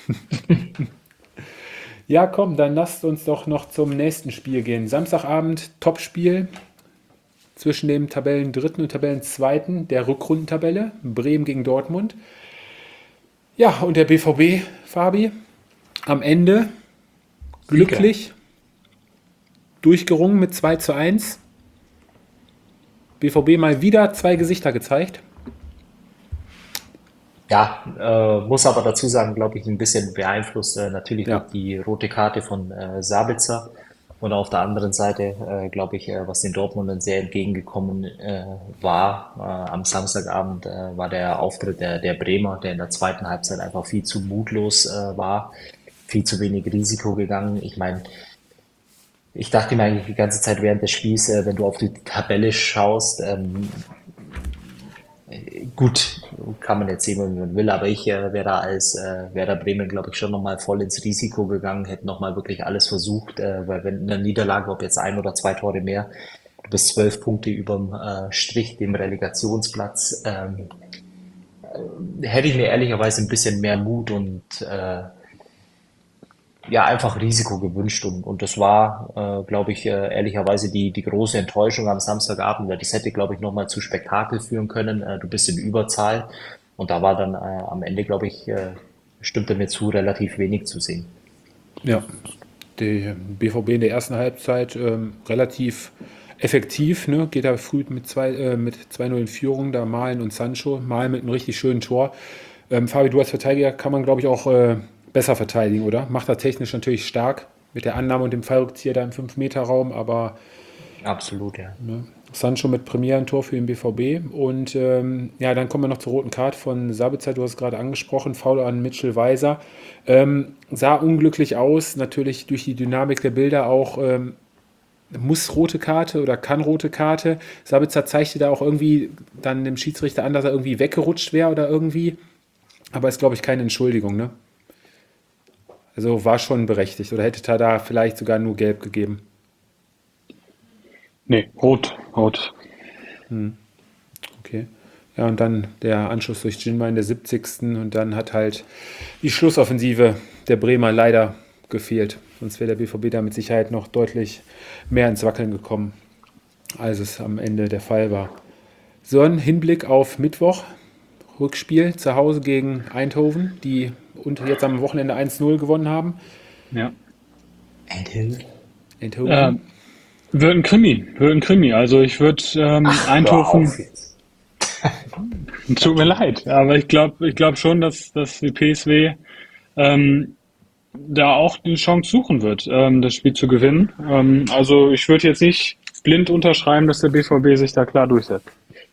Ja, komm, dann lasst uns doch noch zum nächsten Spiel gehen. Samstagabend, Topspiel zwischen dem Tabellendritten und Tabellenzweiten der Rückrundentabelle. Bremen gegen Dortmund. Ja, und der BVB, Fabi, am Ende glücklich durchgerungen mit 2:1. BVB mal wieder 2 Gesichter gezeigt. Ja, muss aber dazu sagen, glaube ich, ein bisschen beeinflusst natürlich Ja. durch die rote Karte von Sabitzer. Und auf der anderen Seite, glaube ich, was den Dortmundern sehr entgegengekommen war, am Samstagabend war der Auftritt der Bremer, der in der zweiten Halbzeit einfach viel zu mutlos war, viel zu wenig Risiko gegangen. Ich meine, ich dachte mir eigentlich die ganze Zeit während des Spiels, wenn du auf die Tabelle schaust, gut, kann man jetzt sehen, wie man will, aber ich wäre da als Werder Bremen, glaube ich, schon nochmal voll ins Risiko gegangen, hätte nochmal wirklich alles versucht, weil wenn in einer Niederlage, ob jetzt 1 oder 2 Tore mehr, du bist 12 Punkte überm Strich, dem Relegationsplatz, hätte ich mir ehrlicherweise ein bisschen mehr Mut und ja, einfach Risiko gewünscht und das war, glaube ich, ehrlicherweise die große Enttäuschung am Samstagabend, weil das hätte, glaube ich, nochmal zu Spektakel führen können. Du bist in Überzahl und da war dann am Ende, glaube ich, stimmte mir zu, relativ wenig zu sehen. Ja, die BVB in der ersten Halbzeit relativ effektiv, ne? Geht da früh mit 2-0 in Führung, da Malen und Sancho, Malen mit einem richtig schönen Tor. Fabi, du als Verteidiger kann man, glaube ich, auch besser verteidigen, oder? Macht er technisch natürlich stark mit der Annahme und dem Fallrückzieher da im 5-Meter-Raum, aber Absolut, ja. ne, Sancho mit Premierentor für den BVB. Und ja, dann kommen wir noch zur roten Karte von Sabitzer, du hast es gerade angesprochen, Foul an Mitchell Weiser. Sah unglücklich aus, natürlich durch die Dynamik der Bilder auch. Muss rote Karte oder kann rote Karte. Sabitzer zeigte da auch irgendwie dann dem Schiedsrichter an, dass er irgendwie weggerutscht wäre oder irgendwie. Aber ist, glaube ich, keine Entschuldigung, ne? Also war schon berechtigt. Oder hätte Tada vielleicht sogar nur gelb gegeben. Nee, rot, rot. Okay. Ja, und dann der Anschluss durch Jinma in der 70. Und dann hat halt die Schlussoffensive der Bremer leider gefehlt. Sonst wäre der BVB da mit Sicherheit noch deutlich mehr ins Wackeln gekommen, als es am Ende der Fall war. So ein Hinblick auf Mittwoch. Rückspiel zu Hause gegen Eindhoven, die jetzt am Wochenende 1-0 gewonnen haben. Ja. Eindhoven. Eindhoven. Wird ein Krimi. Also ich würde Hör Eindhoven, auf jetzt. tut mir leid, aber ich glaube schon, dass die PSW da auch die Chance suchen wird, das Spiel zu gewinnen. Also ich würde jetzt nicht blind unterschreiben, dass der BVB sich da klar durchsetzt.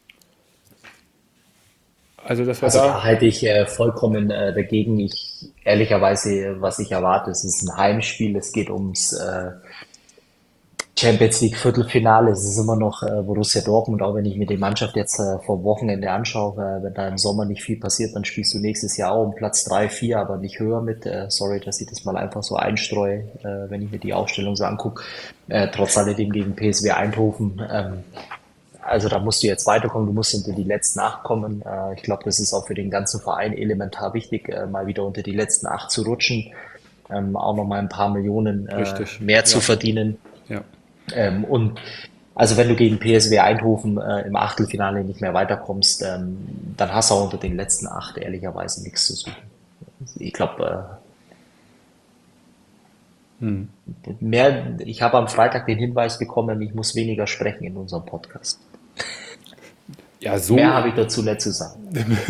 Also das war Also da. da halte ich vollkommen dagegen. Ehrlicherweise, was ich erwarte, es ist ein Heimspiel, es geht ums Champions League Viertelfinale. Es ist immer noch Borussia Dortmund, auch wenn ich mir die Mannschaft jetzt vor Wochenende anschaue. Wenn da im Sommer nicht viel passiert, dann spielst du nächstes Jahr auch um Platz 3, 4, aber nicht höher mit. Sorry, dass ich das mal einfach so einstreue, wenn ich mir die Aufstellung so angucke. Trotz alledem gegen PSV Eindhoven. Also da musst du jetzt weiterkommen, du musst unter die letzten 8 kommen. Ich glaube, das ist auch für den ganzen Verein elementar wichtig, mal wieder unter die letzten 8 zu rutschen, auch nochmal ein paar Millionen Richtig. mehr zu Ja. verdienen. Ja. Und also wenn du gegen PSV Eindhoven im Achtelfinale nicht mehr weiterkommst, dann hast du auch unter den letzten 8 ehrlicherweise nichts zu suchen. Ich glaube, ich habe am Freitag den Hinweis bekommen, ich muss weniger sprechen in unserem Podcast. Ja, so. Mehr habe ich dazu nicht zu sagen.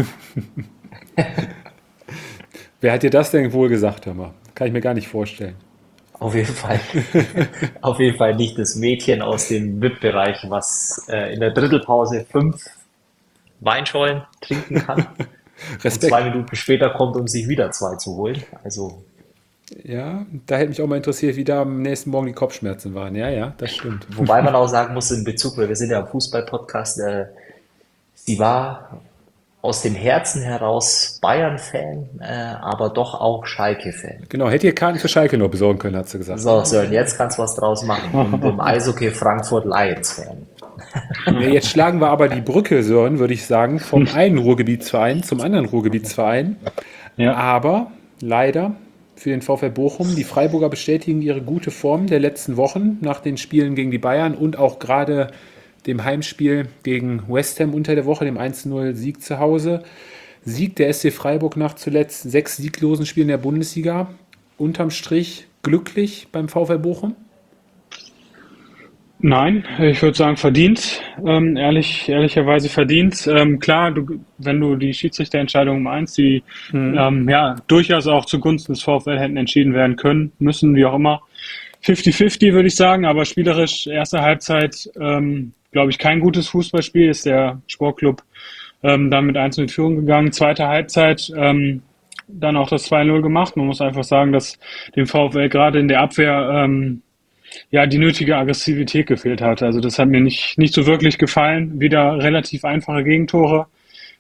Wer hat dir das denn wohl gesagt, hör mal? Kann ich mir gar nicht vorstellen. Auf jeden Fall, auf jeden Fall nicht das Mädchen aus dem VIP-Bereich, was in der Drittelpause 5 Weinschollen trinken kann und Respekt. 2 Minuten später kommt, um sich wieder 2 zu holen. Also Ja, da hätte mich auch mal interessiert, wie da am nächsten Morgen die Kopfschmerzen waren. Ja, ja, das stimmt. wobei man auch sagen muss in Bezug, weil wir sind ja am Fußball-Podcast, sie war aus dem Herzen heraus Bayern-Fan, aber doch auch Schalke-Fan. Genau, hätte ihr Karten für Schalke noch besorgen können, hat sie gesagt. So, Sören, jetzt kannst du was draus machen. Und im Eishockey Frankfurt Lions-Fan. Ja, jetzt schlagen wir aber die Brücke, Sören, würde ich sagen, vom einen Ruhrgebietsverein zum anderen Ruhrgebietsverein. Ja. Aber leider für den VfL Bochum, die Freiburger bestätigen ihre gute Form der letzten Wochen nach den Spielen gegen die Bayern und auch gerade dem Heimspiel gegen West Ham unter der Woche, dem 1-0 Sieg zu Hause. Sieg der SC Freiburg nach zuletzt 6 sieglosen Spielen der Bundesliga. Unterm Strich glücklich beim VfL Bochum? Nein, ich würde sagen verdient, ehrlicherweise verdient. Klar, wenn du die Schiedsrichterentscheidung meinst, die ja durchaus auch zugunsten des VfL hätten entschieden werden können, müssen, wie auch immer. 50-50 würde ich sagen, aber spielerisch erste Halbzeit, glaube ich, kein gutes Fußballspiel, ist der Sportclub dann mit 1-0 in Führung gegangen. Zweite Halbzeit dann auch das 2-0 gemacht. Man muss einfach sagen, dass dem VfL gerade in der Abwehr ja, die nötige Aggressivität gefehlt hat. Also das hat mir nicht so wirklich gefallen. Wieder relativ einfache Gegentore.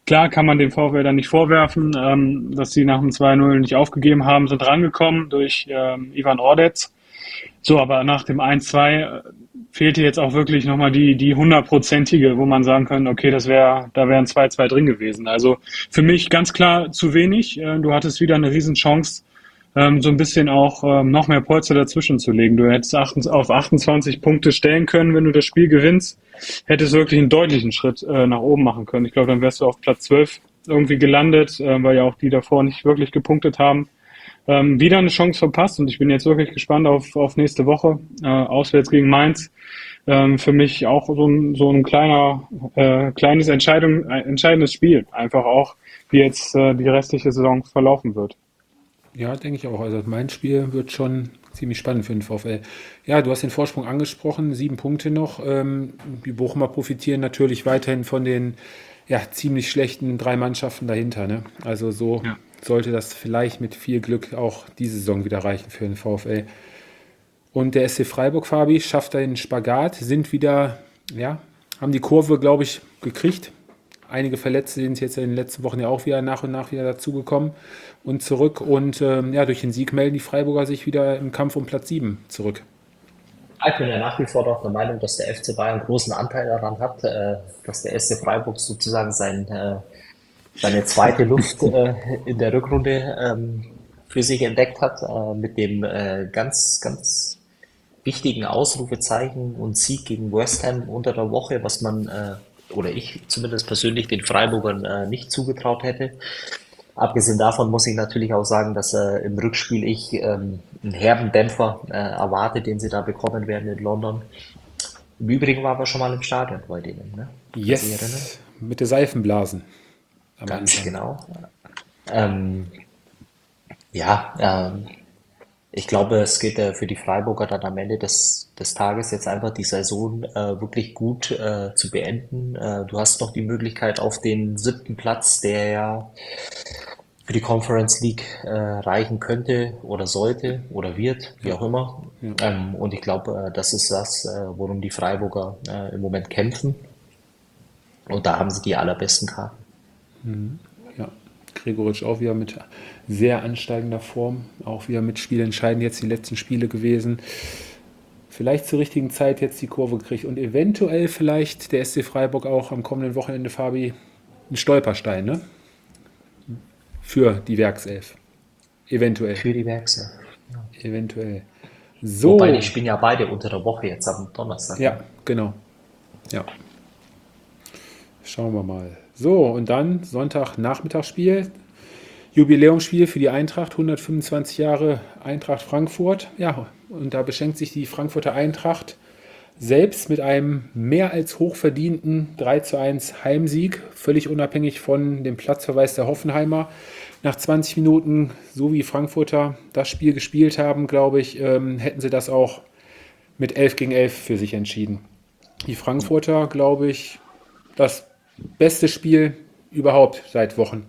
Klar kann man dem VfL dann nicht vorwerfen, dass sie nach dem 2-0 nicht aufgegeben haben, sind rangekommen durch Ivan Ordetz. So, aber nach dem 1-2 fehlte jetzt auch wirklich nochmal die hundertprozentige, wo man sagen kann, okay, da wären 2-2 drin gewesen. Also für mich ganz klar zu wenig. Du hattest wieder eine Riesenchance, so ein bisschen auch noch mehr Polster dazwischen zu legen. Du hättest auf 28 Punkte stellen können, wenn du das Spiel gewinnst, hättest wirklich einen deutlichen Schritt nach oben machen können. Ich glaube, dann wärst du auf Platz 12 irgendwie gelandet, weil ja auch die davor nicht wirklich gepunktet haben. Wieder eine Chance verpasst und ich bin jetzt wirklich gespannt auf nächste Woche, auswärts gegen Mainz. Für mich auch so ein kleines entscheidendes Spiel. Einfach auch, wie jetzt die restliche Saison verlaufen wird. Ja, denke ich auch. Also mein Spiel wird schon ziemlich spannend für den VfL. Ja, du hast den Vorsprung angesprochen, 7 Punkte noch. Die Bochumer profitieren natürlich weiterhin von den ziemlich schlechten 3 Mannschaften dahinter. Ne? Also so Ja. sollte das vielleicht mit viel Glück auch diese Saison wieder reichen für den VfL. Und der SC Freiburg, Fabi, schafft da den Spagat, sind wieder, haben die Kurve, glaube ich, gekriegt. Einige Verletzte sind jetzt in den letzten Wochen ja auch wieder nach und nach wieder dazugekommen und zurück. Und durch den Sieg melden die Freiburger sich wieder im Kampf um Platz 7 zurück. Ich bin ja nach wie vor doch der Meinung, dass der FC Bayern großen Anteil daran hat, dass der SC Freiburg sozusagen seine zweite Luft in der Rückrunde für sich entdeckt hat, mit dem ganz, ganz wichtigen Ausrufezeichen und Sieg gegen West Ham unter der Woche, was man, oder ich zumindest persönlich, den Freiburgern nicht zugetraut hätte. Abgesehen davon muss ich natürlich auch sagen, dass im Rückspiel ich einen herben Dämpfer erwarte, den sie da bekommen werden in London. Im Übrigen waren wir schon mal im Stadion bei denen, ne? Kannst du dich erinnern? Yes, mit der Seifenblasen am Ganz Anfang. genau. Ähm, ja, ich glaube, es geht für die Freiburger dann am Ende des Tages jetzt einfach die Saison wirklich gut zu beenden. Du hast noch die Möglichkeit auf den 7. Platz, der ja für die Conference League reichen könnte oder sollte oder wird, wie auch immer. Ja. Und ich glaube, das ist das, worum die Freiburger im Moment kämpfen. Und da haben sie die allerbesten Karten. Ja, Gregoritsch auch wieder mit sehr ansteigender Form, auch wieder mit spielentscheidend jetzt die letzten Spiele gewesen. Vielleicht zur richtigen Zeit jetzt die Kurve gekriegt und eventuell vielleicht der SC Freiburg auch am kommenden Wochenende, Fabi, ein Stolperstein, ne? Für die Werkself. Eventuell. Für die Werkse. Eventuell. Wobei, die So. spielen ja beide unter der Woche jetzt am Donnerstag. Ja, genau. Ja. Schauen wir mal. So, und dann Sonntagnachmittagsspiel. Jubiläumsspiel für die Eintracht, 125 Jahre Eintracht Frankfurt. Ja, und da beschenkt sich die Frankfurter Eintracht selbst mit einem mehr als hochverdienten 3:1 Heimsieg, völlig unabhängig von dem Platzverweis der Hoffenheimer. Nach 20 Minuten, so wie Frankfurter das Spiel gespielt haben, glaube ich, hätten sie das auch mit 11-11 für sich entschieden. Die Frankfurter, glaube ich, das beste Spiel überhaupt seit Wochen.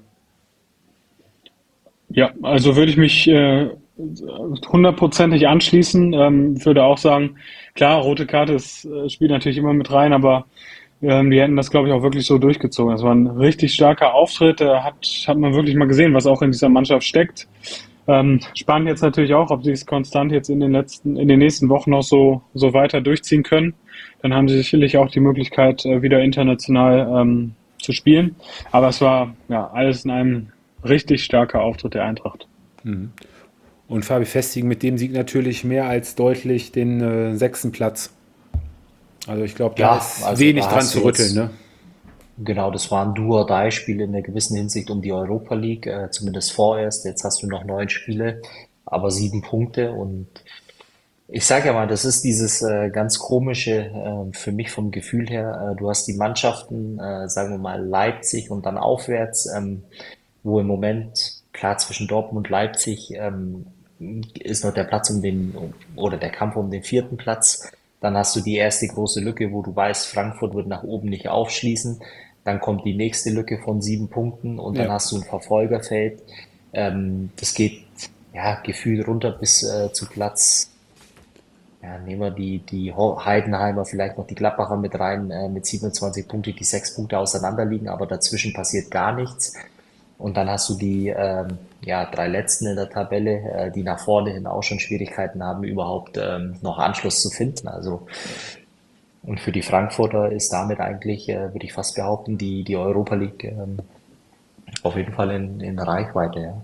Ja, also würde ich mich hundertprozentig anschließen. Würde auch sagen, klar, rote Karte spielt natürlich immer mit rein, aber die hätten das, glaube ich, auch wirklich so durchgezogen. Das war ein richtig starker Auftritt. Da hat man wirklich mal gesehen, was auch in dieser Mannschaft steckt. Spannend jetzt natürlich auch, ob sie es konstant jetzt in den nächsten Wochen noch so weiter durchziehen können. Dann haben sie sicherlich auch die Möglichkeit, wieder international zu spielen. Aber es war ja alles in einem richtig starker Auftritt der Eintracht. Und Fabi festigen mit dem Sieg natürlich mehr als deutlich den 6. Platz. Also ich glaube, da Ja, ist also wenig da dran hast zu du rütteln. jetzt, Ne? genau, das war ein Do-or-Die-Spiel in einer gewissen Hinsicht um die Europa League, zumindest vorerst. Jetzt hast du noch 9 Spiele, aber 7 Punkte. Und ich sage ja mal, das ist dieses ganz komische für mich vom Gefühl her. Du hast die Mannschaften, sagen wir mal Leipzig und dann aufwärts, wo im Moment, klar, zwischen Dortmund und Leipzig ist noch der Platz oder der Kampf um den 4. Platz. Dann hast du die erste große Lücke, wo du weißt, Frankfurt wird nach oben nicht aufschließen. Dann kommt die nächste Lücke von 7 Punkten und dann Ja. hast du ein Verfolgerfeld. Das geht ja gefühlt runter bis zu Platz Ja, nehmen wir die Heidenheimer, vielleicht noch die Gladbacher mit rein, mit 27 Punkte, die 6 Punkte auseinander liegen, aber dazwischen passiert gar nichts. Und dann hast du die ja, drei Letzten in der Tabelle, die nach vorne hin auch schon Schwierigkeiten haben, überhaupt noch Anschluss zu finden. Also, und für die Frankfurter ist damit eigentlich, würde ich fast behaupten, die Europa League auf jeden Fall in Reichweite. Ja.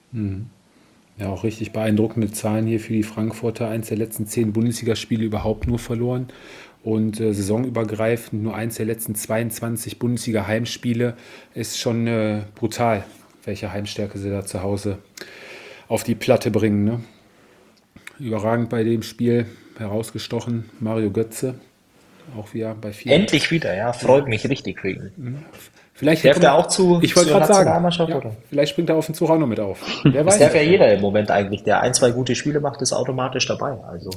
Ja, auch richtig beeindruckende Zahlen hier für die Frankfurter. Eins der letzten 10 Bundesligaspiele überhaupt nur verloren. Und saisonübergreifend nur eins der letzten 22 Bundesliga-Heimspiele ist schon brutal, welche Heimstärke sie da zu Hause auf die Platte bringen. Ne? Überragend bei dem Spiel herausgestochen Mario Götze, auch wieder bei vielen. Endlich wieder, ja, freut mich richtig für ihn. Vielleicht Darf der auch ich wollte zur gerade sagen, Nationalmannschaft, ja, oder? vielleicht springt er auf den Zug auch noch mit auf. Wer Das weiß darf es. ja jeder im Moment eigentlich, der ein, zwei gute Spiele macht, ist automatisch dabei. Also,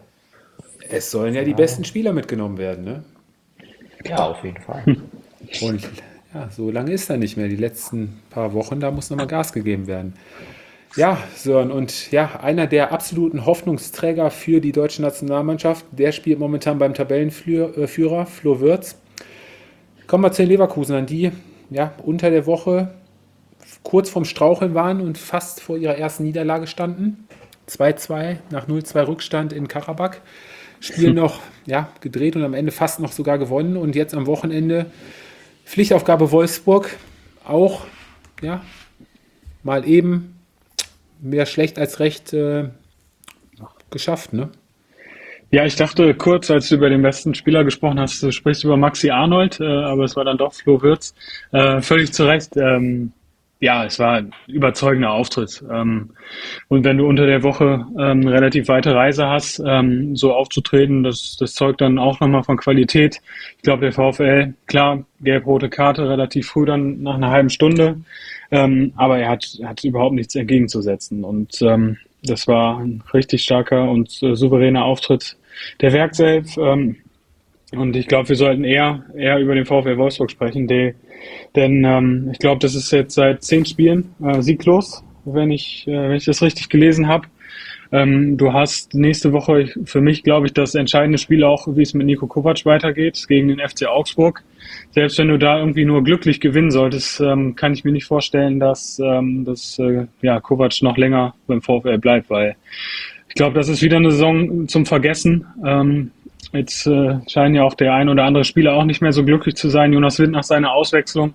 Es sollen ja die besten Spieler mitgenommen werden. Ne? ja, auf jeden Fall. Und ja, so lange ist er nicht mehr. Die letzten paar Wochen, da muss nochmal Gas gegeben werden. Ja, Sören, und ja, einer der absoluten Hoffnungsträger für die deutsche Nationalmannschaft, der spielt momentan beim Tabellenführer Flo Wirtz. Kommen wir zu den Leverkusenern, die ja unter der Woche kurz vorm Straucheln waren und fast vor ihrer ersten Niederlage standen. 2-2 nach 0-2 Rückstand in Karabakh. Spiel noch ja, gedreht und am Ende fast noch sogar gewonnen. Und jetzt am Wochenende Pflichtaufgabe Wolfsburg. Auch ja, mal eben mehr schlecht als recht geschafft. Ne? Ja, ich dachte kurz, als du über den besten Spieler gesprochen hast, du sprichst über Maxi Arnold, aber es war dann doch Flo Wirtz. Völlig zu Recht. Ja, es war ein überzeugender Auftritt. Und wenn du unter der Woche eine relativ weite Reise hast, so aufzutreten, das zeugt dann auch nochmal von Qualität. Ich glaube, der VfL, klar, gelb-rote Karte relativ früh dann nach einer halben Stunde, aber er hat überhaupt nichts entgegenzusetzen. Und das war ein richtig starker und souveräner Auftritt der Werkself. Und ich glaube, wir sollten eher über den VfL Wolfsburg sprechen, denn ich glaube, das ist jetzt seit 10 Spielen sieglos, wenn ich das richtig gelesen habe. Du hast nächste Woche für mich, glaube ich, das entscheidende Spiel auch, wie es mit Niko Kovac weitergeht, gegen den FC Augsburg. Selbst wenn du da irgendwie nur glücklich gewinnen solltest, kann ich mir nicht vorstellen, dass ja, Kovac noch länger beim VfL bleibt, weil ich glaube, das ist wieder eine Saison zum Vergessen. Jetzt scheinen ja auch der ein oder andere Spieler auch nicht mehr so glücklich zu sein. Jonas Wind nach seiner Auswechslung.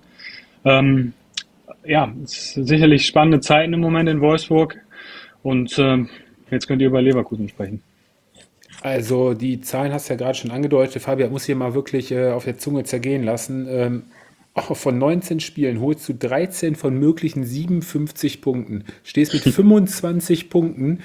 Ja, es sind sicherlich spannende Zeiten im Moment in Wolfsburg. Und jetzt könnt ihr über Leverkusen sprechen. Also die Zahlen hast du ja gerade schon angedeutet. Fabian muss hier mal wirklich auf der Zunge zergehen lassen. Von 19 Spielen holst du 13 von möglichen 57 Punkten. Stehst mit 25 Punkten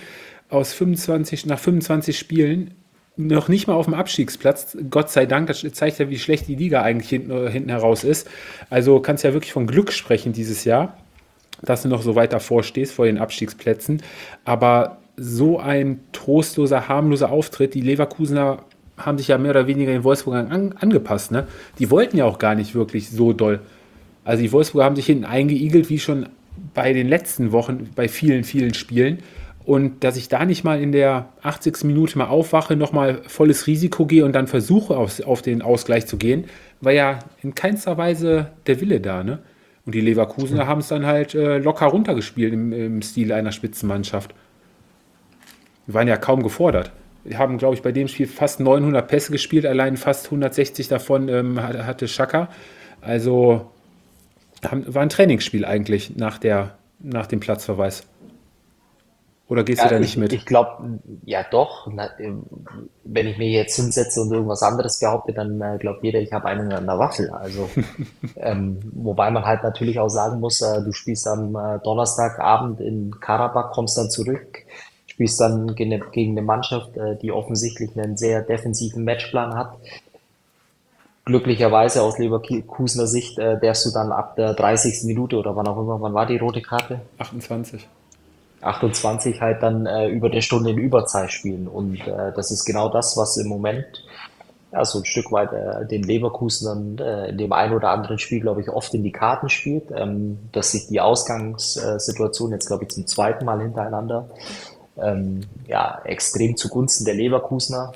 nach 25 Spielen noch nicht mal auf dem Abstiegsplatz. Gott sei Dank, das zeigt ja, wie schlecht die Liga eigentlich hinten heraus ist. Also kannst ja wirklich von Glück sprechen dieses Jahr, dass du noch so weit davor stehst, vor den Abstiegsplätzen. Aber so ein trostloser, harmloser Auftritt. Die Leverkusener haben sich ja mehr oder weniger den Wolfsburgern angepasst. Ne? Die wollten ja auch gar nicht wirklich so doll. Also die Wolfsburger haben sich hinten eingeigelt, wie schon bei den letzten Wochen, bei vielen, vielen Spielen. Und dass ich da nicht mal in der 80. Minute mal aufwache, nochmal volles Risiko gehe und dann versuche, auf den Ausgleich zu gehen, war ja in keinster Weise der Wille da. Ne? Und die Leverkusener haben es dann halt locker runtergespielt im Stil einer Spitzenmannschaft. Wir waren ja kaum gefordert. Wir haben, glaube ich, bei dem Spiel fast 900 Pässe gespielt, allein fast 160 davon hatte Xhaka. Also war ein Trainingsspiel eigentlich nach dem Platzverweis. Oder gehst du Ja, da nicht mit? ich glaube, ja doch. Wenn ich mir jetzt hinsetze und irgendwas anderes behaupte, dann glaubt jeder, ich habe einen an der Waffel. Also, wobei man halt natürlich auch sagen muss, du spielst am Donnerstagabend in Karabakh, kommst dann zurück, spielst dann gegen eine Mannschaft, die offensichtlich einen sehr defensiven Matchplan hat. Glücklicherweise aus Leverkusener Sicht darfst du dann ab der 30. Minute oder wann war die rote Karte? 28. 28 halt dann über der Stunde in Überzahl spielen. Und das ist genau das, was im Moment ja, so ein Stück weit den Leverkusenern in dem einen oder anderen Spiel, glaube ich, oft in die Karten spielt, dass sich die Ausgangssituation jetzt, glaube ich, zum zweiten Mal hintereinander ja, extrem zugunsten der Leverkusener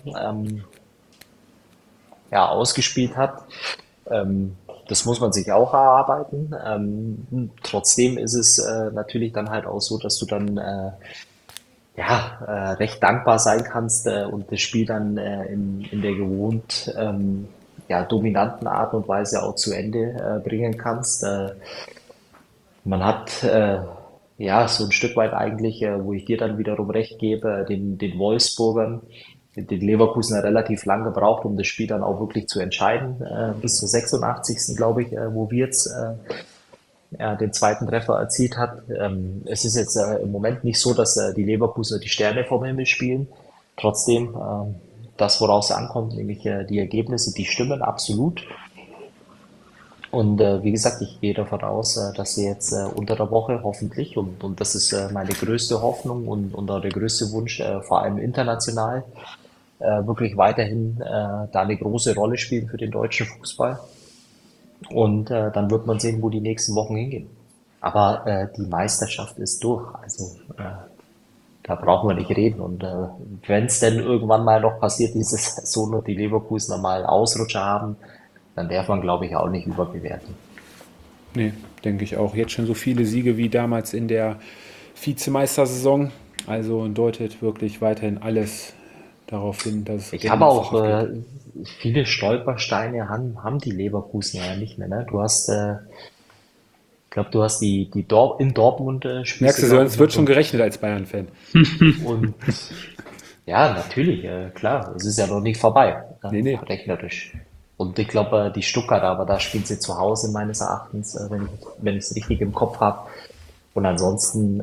ja, ausgespielt hat. Das muss man sich auch erarbeiten. Trotzdem ist es natürlich dann halt auch so, dass du dann ja, recht dankbar sein kannst und das Spiel dann in der gewohnt ja, dominanten Art und Weise auch zu Ende bringen kannst. Man hat ja so ein Stück weit eigentlich, wo ich dir dann wiederum recht gebe, den Wolfsburgern, den Leverkusener relativ lang gebraucht, um das Spiel dann auch wirklich zu entscheiden, bis zur 86. glaube ich, wo wir jetzt ja, den zweiten Treffer erzielt hat. Es ist jetzt im Moment nicht so, dass die Leverkusener die Sterne vom Himmel spielen. Trotzdem, das, woraus es ankommt, nämlich die Ergebnisse, die stimmen absolut. Und wie gesagt, ich gehe davon aus, dass sie jetzt unter der Woche hoffentlich, und das ist meine größte Hoffnung und auch der größte Wunsch, vor allem international, wirklich weiterhin da eine große Rolle spielen für den deutschen Fußball. Und dann wird man sehen, wo die nächsten Wochen hingehen. Aber die Meisterschaft ist durch. Also da brauchen wir nicht reden. Und wenn es denn irgendwann mal noch passiert, diese Saison und die Leverkusener mal Ausrutscher haben, dann darf man, glaube ich, auch nicht überbewerten. Nee, denke ich auch. Jetzt schon so viele Siege wie damals in der Vizemeistersaison. Also deutet wirklich weiterhin alles darauf hin, dass es Ich gegen die habe auch Meisterschaft geht. viele Stolpersteine haben die Leverkusener ja nicht mehr. Ne? Du hast, ich glaube, du hast in Dortmund spielst Merkst du, du, so, glaube ich, es noch wird so. schon gerechnet als Bayern-Fan. Und ja, natürlich, klar, es ist ja noch nicht vorbei, Nee, nee. rechnerisch. Und ich glaube, die Stuttgarter, aber da spielen sie zu Hause meines Erachtens, wenn ich es richtig im Kopf habe. Und ansonsten,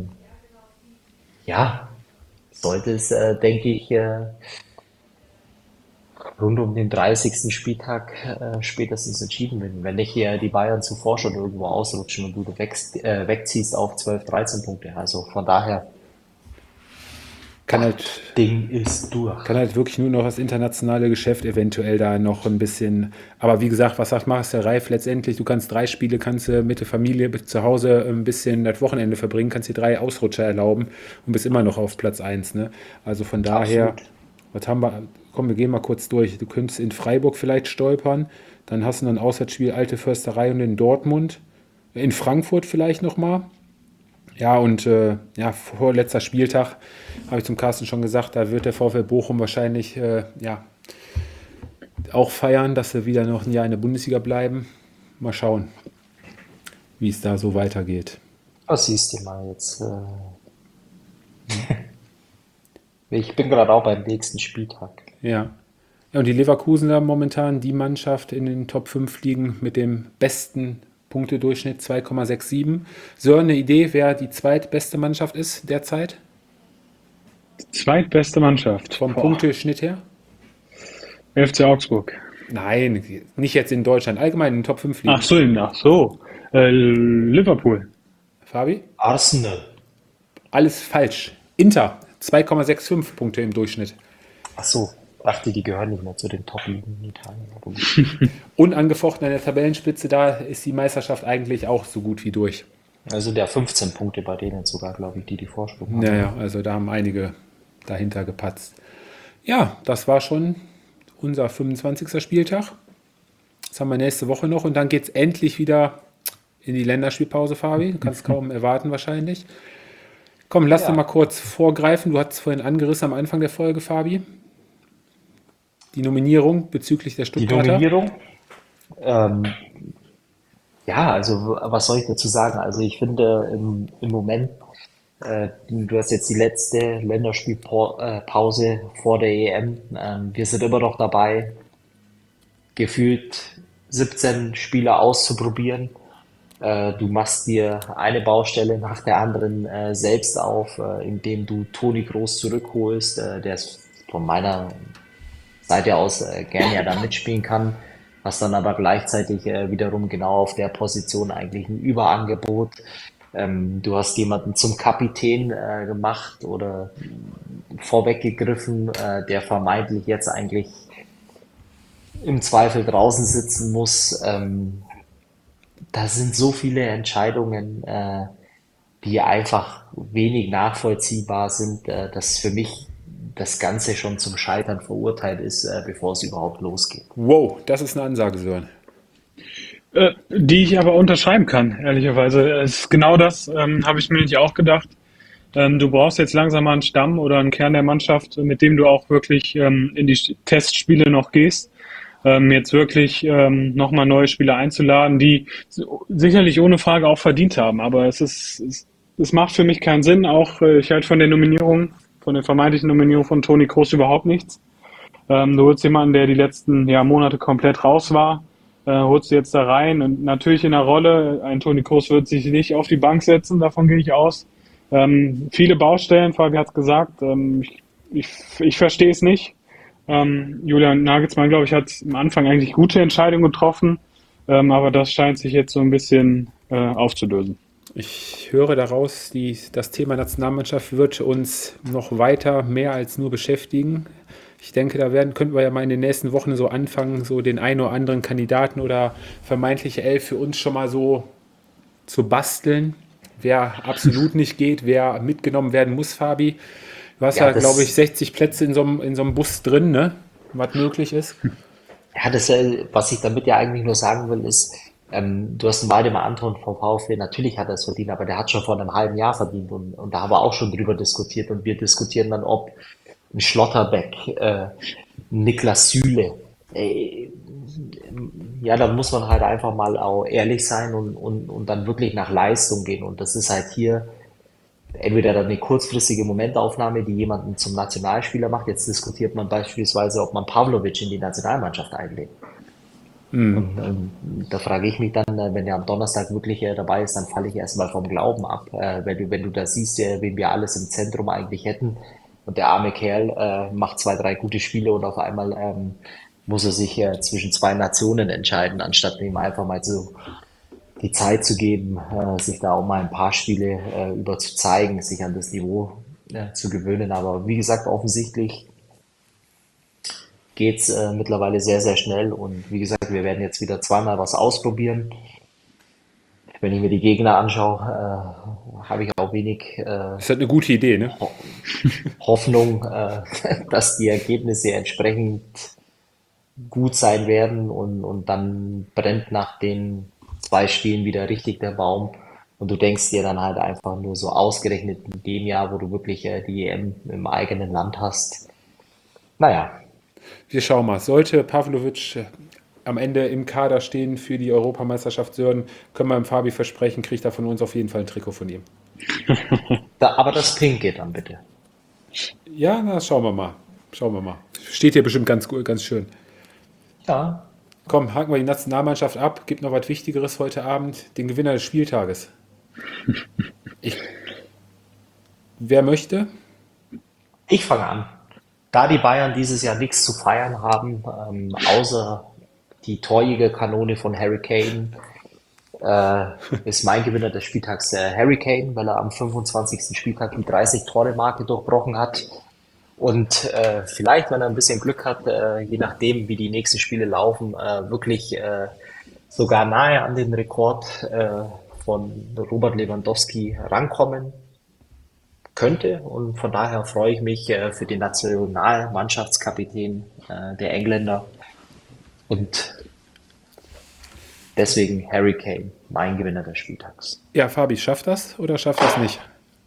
ja, sollte es, denke ich, rund um den 30. Spieltag spätestens entschieden werden. Wenn nicht hier die Bayern zuvor schon irgendwo ausrutschen und du wegziehst auf 12, 13 Punkte. Also von daher, Kann das halt, Ding ist durch. kann halt wirklich nur noch das internationale Geschäft eventuell da noch ein bisschen. Aber wie gesagt, was sagt Max der Reif letztendlich? Du kannst 3 Spiele, kannst du mit der Familie zu Hause ein bisschen das Wochenende verbringen, kannst dir 3 Ausrutscher erlauben und bist immer noch auf Platz 1. Ne? Also von daher, Absolut. was haben wir? Komm, wir gehen mal kurz durch. Du könntest in Freiburg vielleicht stolpern. Dann hast du noch ein Auswärtsspiel Alte Försterei und in Dortmund. In Frankfurt vielleicht nochmal. Ja, und ja, vorletzter Spieltag, habe ich zum Carsten schon gesagt, da wird der VfL Bochum wahrscheinlich ja, auch feiern, dass sie wieder noch ein Jahr in der Bundesliga bleiben. Mal schauen, wie es da so weitergeht. Was siehst du mal jetzt? Ich bin gerade auch beim nächsten Spieltag. Ja. Ja, und die Leverkusener momentan die Mannschaft in den Top 5 liegen mit dem besten Punktedurchschnitt 2,67. Sören, eine Idee, wer die zweitbeste Mannschaft ist derzeit? Zweitbeste Mannschaft. Vom Boah. Punkteschnitt her? FC Augsburg. Nein, nicht jetzt in Deutschland, allgemein in den Top 5 Ach liegen. so, ach so. Liverpool. Fabi? Arsenal. Alles falsch. Inter, 2,65 Punkte im Durchschnitt. Ach so, dachte, die gehören nicht mehr zu den Top-Ligen in Italien. Unangefochten an der Tabellenspitze, da ist die Meisterschaft eigentlich auch so gut wie durch. Also der 15 Punkte bei denen sogar, glaube ich, die Vorsprung haben. Ne? Naja, also da haben einige dahinter gepatzt. Ja, das war schon unser 25. Spieltag. Das haben wir nächste Woche noch und dann geht es endlich wieder in die Länderspielpause, Fabi. Du kannst kaum erwarten wahrscheinlich. Komm, lass doch mal Ja, kurz vorgreifen. Du hattest es vorhin angerissen am Anfang der Folge, Fabi. Die Nominierung bezüglich der die Stuttgarter. Nominierung. Ähm, ja, also was soll ich dazu sagen? Also ich finde im Moment, du hast jetzt die letzte Länderspielpause vor der EM. Wir sind immer noch dabei, gefühlt 17 Spieler auszuprobieren. Du machst dir eine Baustelle nach der anderen selbst auf, indem du Toni Kroos zurückholst, der es von meiner Seite aus gerne ja da mitspielen kann, hast dann aber gleichzeitig wiederum genau auf der Position eigentlich ein Überangebot. Du hast jemanden zum Kapitän gemacht oder vorweggegriffen, der vermeintlich jetzt eigentlich im Zweifel draußen sitzen muss. Da sind so viele Entscheidungen, die einfach wenig nachvollziehbar sind, dass für mich das Ganze schon zum Scheitern verurteilt ist, bevor es überhaupt losgeht. Wow, das ist eine Ansage, Sören. Die ich aber unterschreiben kann, ehrlicherweise. Es ist genau das, habe ich mir nicht auch gedacht. Du brauchst jetzt langsam mal einen Stamm oder einen Kern der Mannschaft, mit dem du auch wirklich in die Testspiele noch gehst. Jetzt wirklich nochmal neue Spieler einzuladen, die sicherlich ohne Frage auch verdient haben. Aber es macht für mich keinen Sinn. Auch ich halte von der Nominierung, von der vermeintlichen Nominierung von Toni Kroos überhaupt nichts. Du holst jemanden, der die letzten Monate komplett raus war, holst du jetzt da rein und natürlich in der Rolle. Ein Toni Kroos wird sich nicht auf die Bank setzen, davon gehe ich aus. Viele Baustellen, Fabi hat es gesagt. Ich verstehe es nicht. Julian Nagelsmann, glaube ich, hat am Anfang eigentlich gute Entscheidungen getroffen, aber das scheint sich jetzt so ein bisschen aufzulösen. Ich höre daraus, das Thema Nationalmannschaft wird uns noch weiter mehr als nur beschäftigen. Ich denke, könnten wir ja mal in den nächsten Wochen so anfangen, so den einen oder anderen Kandidaten oder vermeintliche Elf für uns schon mal so zu basteln, wer absolut nicht geht, wer mitgenommen werden muss, Fabi. Du hast ja, glaube ich, 60 Plätze in so einem Bus drin, ne? Was möglich ist. Ja, was ich damit ja eigentlich nur sagen will, ist, du hast einen Waldemar Anton vom VfB, natürlich hat er es verdient, aber der hat schon vor einem halben Jahr verdient und da haben wir auch schon drüber diskutiert und wir diskutieren dann, ob ein Schlotterbeck, ein Niklas Süle, ja, da muss man halt einfach mal auch ehrlich sein und dann wirklich nach Leistung gehen und das ist halt hier entweder dann eine kurzfristige Momentaufnahme, die jemanden zum Nationalspieler macht. Jetzt diskutiert man beispielsweise, ob man Pavlovic in die Nationalmannschaft einlegt. Und da frage ich mich dann, wenn der am Donnerstag wirklich dabei ist, dann falle ich erstmal vom Glauben ab. Wenn du da siehst, wen wir alles im Zentrum eigentlich hätten und der arme Kerl macht 2, 3 gute Spiele und auf einmal muss er sich zwischen 2 Nationen entscheiden, anstatt ihm einfach mal so die Zeit zu geben, sich da auch mal ein paar Spiele über zu zeigen, sich an das Niveau zu gewöhnen. Aber wie gesagt, offensichtlich geht's mittlerweile sehr, sehr schnell. Und wie gesagt, wir werden jetzt wieder zweimal was ausprobieren. Wenn ich mir die Gegner anschaue, habe ich auch wenig Das ist halt eine gute Idee, ne? Hoffnung, dass die Ergebnisse entsprechend gut sein werden und dann brennt nach den 2 Spielen wieder richtig der Baum und du denkst dir dann halt einfach nur so ausgerechnet in dem Jahr, wo du wirklich die EM im eigenen Land hast. Naja, Wir schauen mal. Sollte Pavlovic am Ende im Kader stehen für die Europameisterschaft, Sören, können wir dem Fabi versprechen, kriegt er von uns auf jeden Fall ein Trikot von ihm. aber das Pink geht dann bitte. Ja, na, schauen wir mal. Schauen wir mal. Steht hier bestimmt ganz schön. Ja, Komm, haken wir die Nationalmannschaft ab. Gibt noch was Wichtigeres heute Abend. Den Gewinner des Spieltages. Wer möchte? ich fange an. Da die Bayern dieses Jahr nichts zu feiern haben, außer die Torjägerkanone von Harry Kane, ist mein Gewinner des Spieltags Harry Kane, weil er am 25. Spieltag die 30-Tore-Marke durchbrochen hat. Und vielleicht, wenn er ein bisschen Glück hat, je nachdem, wie die nächsten Spiele laufen, wirklich sogar nahe an den Rekord von Robert Lewandowski rankommen könnte. Und von daher freue ich mich für den Nationalmannschaftskapitän der Engländer. Und deswegen Harry Kane, mein Gewinner des Spieltags. Ja, Fabi, schafft das oder schafft das nicht?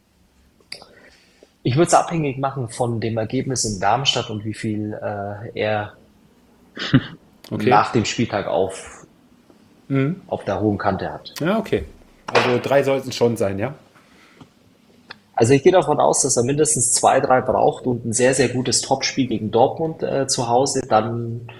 Ich würde es abhängig machen von dem Ergebnis in Darmstadt und wie viel er Okay. nach dem Spieltag auf der hohen Kante hat. Ja, okay. Also 3 sollten es schon sein, ja? Also ich gehe davon aus, dass er mindestens 2, 3 braucht und ein sehr, sehr gutes Topspiel gegen Dortmund zu Hause. Dann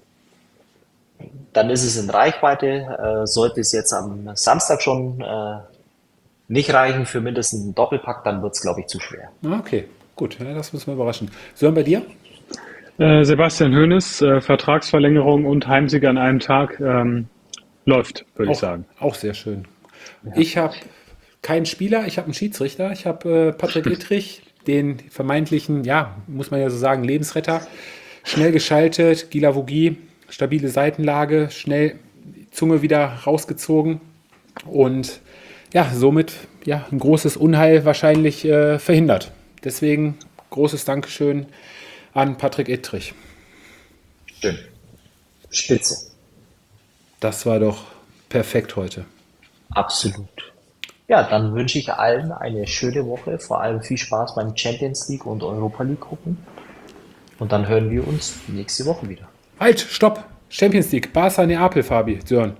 ist es in Reichweite. Sollte es jetzt am Samstag schon nicht reichen für mindestens einen Doppelpack, dann wird es, glaube ich, zu schwer. Ah, okay, gut. Ja, das müssen wir überraschen. Sören, bei dir? Sebastian Hoeneß, Vertragsverlängerung und Heimsieg an einem Tag läuft, würde ich sagen. Auch sehr schön. Ich habe keinen Spieler, ich habe einen Schiedsrichter. Ich habe Patrick Ittrich, den vermeintlichen, ja, muss man ja so sagen, Lebensretter. Schnell geschaltet, Guilavogui, stabile Seitenlage, schnell Zunge wieder rausgezogen. Und ja, somit, ein großes Unheil wahrscheinlich verhindert. Deswegen großes Dankeschön an Patrick Ittrich. Schön. Spitze. Das war doch perfekt heute. Absolut. Ja, dann wünsche ich allen eine schöne Woche, vor allem viel Spaß beim Champions League und Europa League gucken. Und dann hören wir uns nächste Woche wieder. Halt, stopp! Champions League, Barca, Neapel, Fabi, Sören.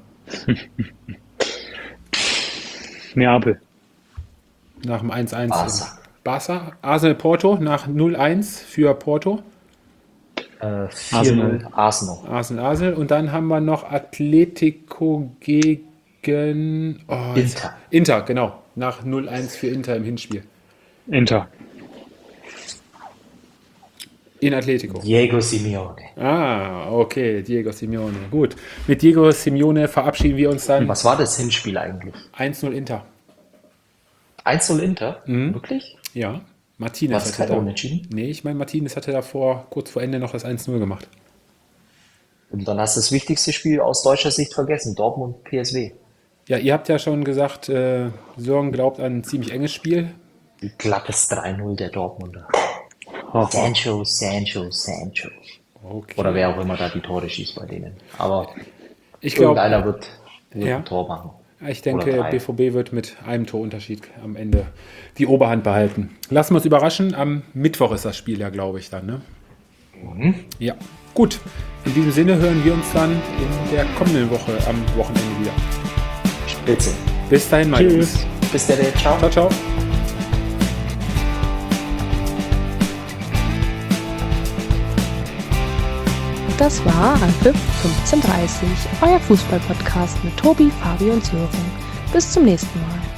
Neapel. Nach dem 1-1. Barca. Barca, Arsenal, Porto, nach 0-1 für Porto. 4-0 Arsenal. Arsenal. Und dann haben wir noch Atletico gegen Inter, genau. Nach 0-1 für Inter im Hinspiel. Inter. In Atletico. Diego Simeone. Ah, okay, Diego Simeone. Gut. Mit Diego Simeone verabschieden wir uns dann. Was war das Hinspiel eigentlich? 1-0 Inter. 1-0 Inter? Wirklich? Ja. Martinez Was kein Unentschieden? Nee, ich meine, Martinez hatte davor kurz vor Ende noch das 1-0 gemacht. Und dann hast du das wichtigste Spiel aus deutscher Sicht vergessen, Dortmund PSW. Ja, ihr habt ja schon gesagt, Sören glaubt an ein ziemlich enges Spiel. Glattes 3-0 der Dortmunder. Sancho. Okay. Oder wer auch immer da die Tore schießt bei denen. Aber Ich glaube, irgendeiner wird Ja. ein Tor machen. ich denke, Oder 3. BVB wird mit einem Torunterschied am Ende die Oberhand behalten. Lassen wir uns überraschen. Am Mittwoch ist das Spiel ja, glaube ich, dann. Ne? Ja, gut. In diesem Sinne hören wir uns dann in der kommenden Woche am Wochenende wieder. Spitze. Bis dahin, meine Jungs. Tschüss. Bis dann, ciao. Ciao, ciao. Das war Anpfiff 15:30, euer Fußball-Podcast mit Tobi, Fabi und Sören. Bis zum nächsten Mal.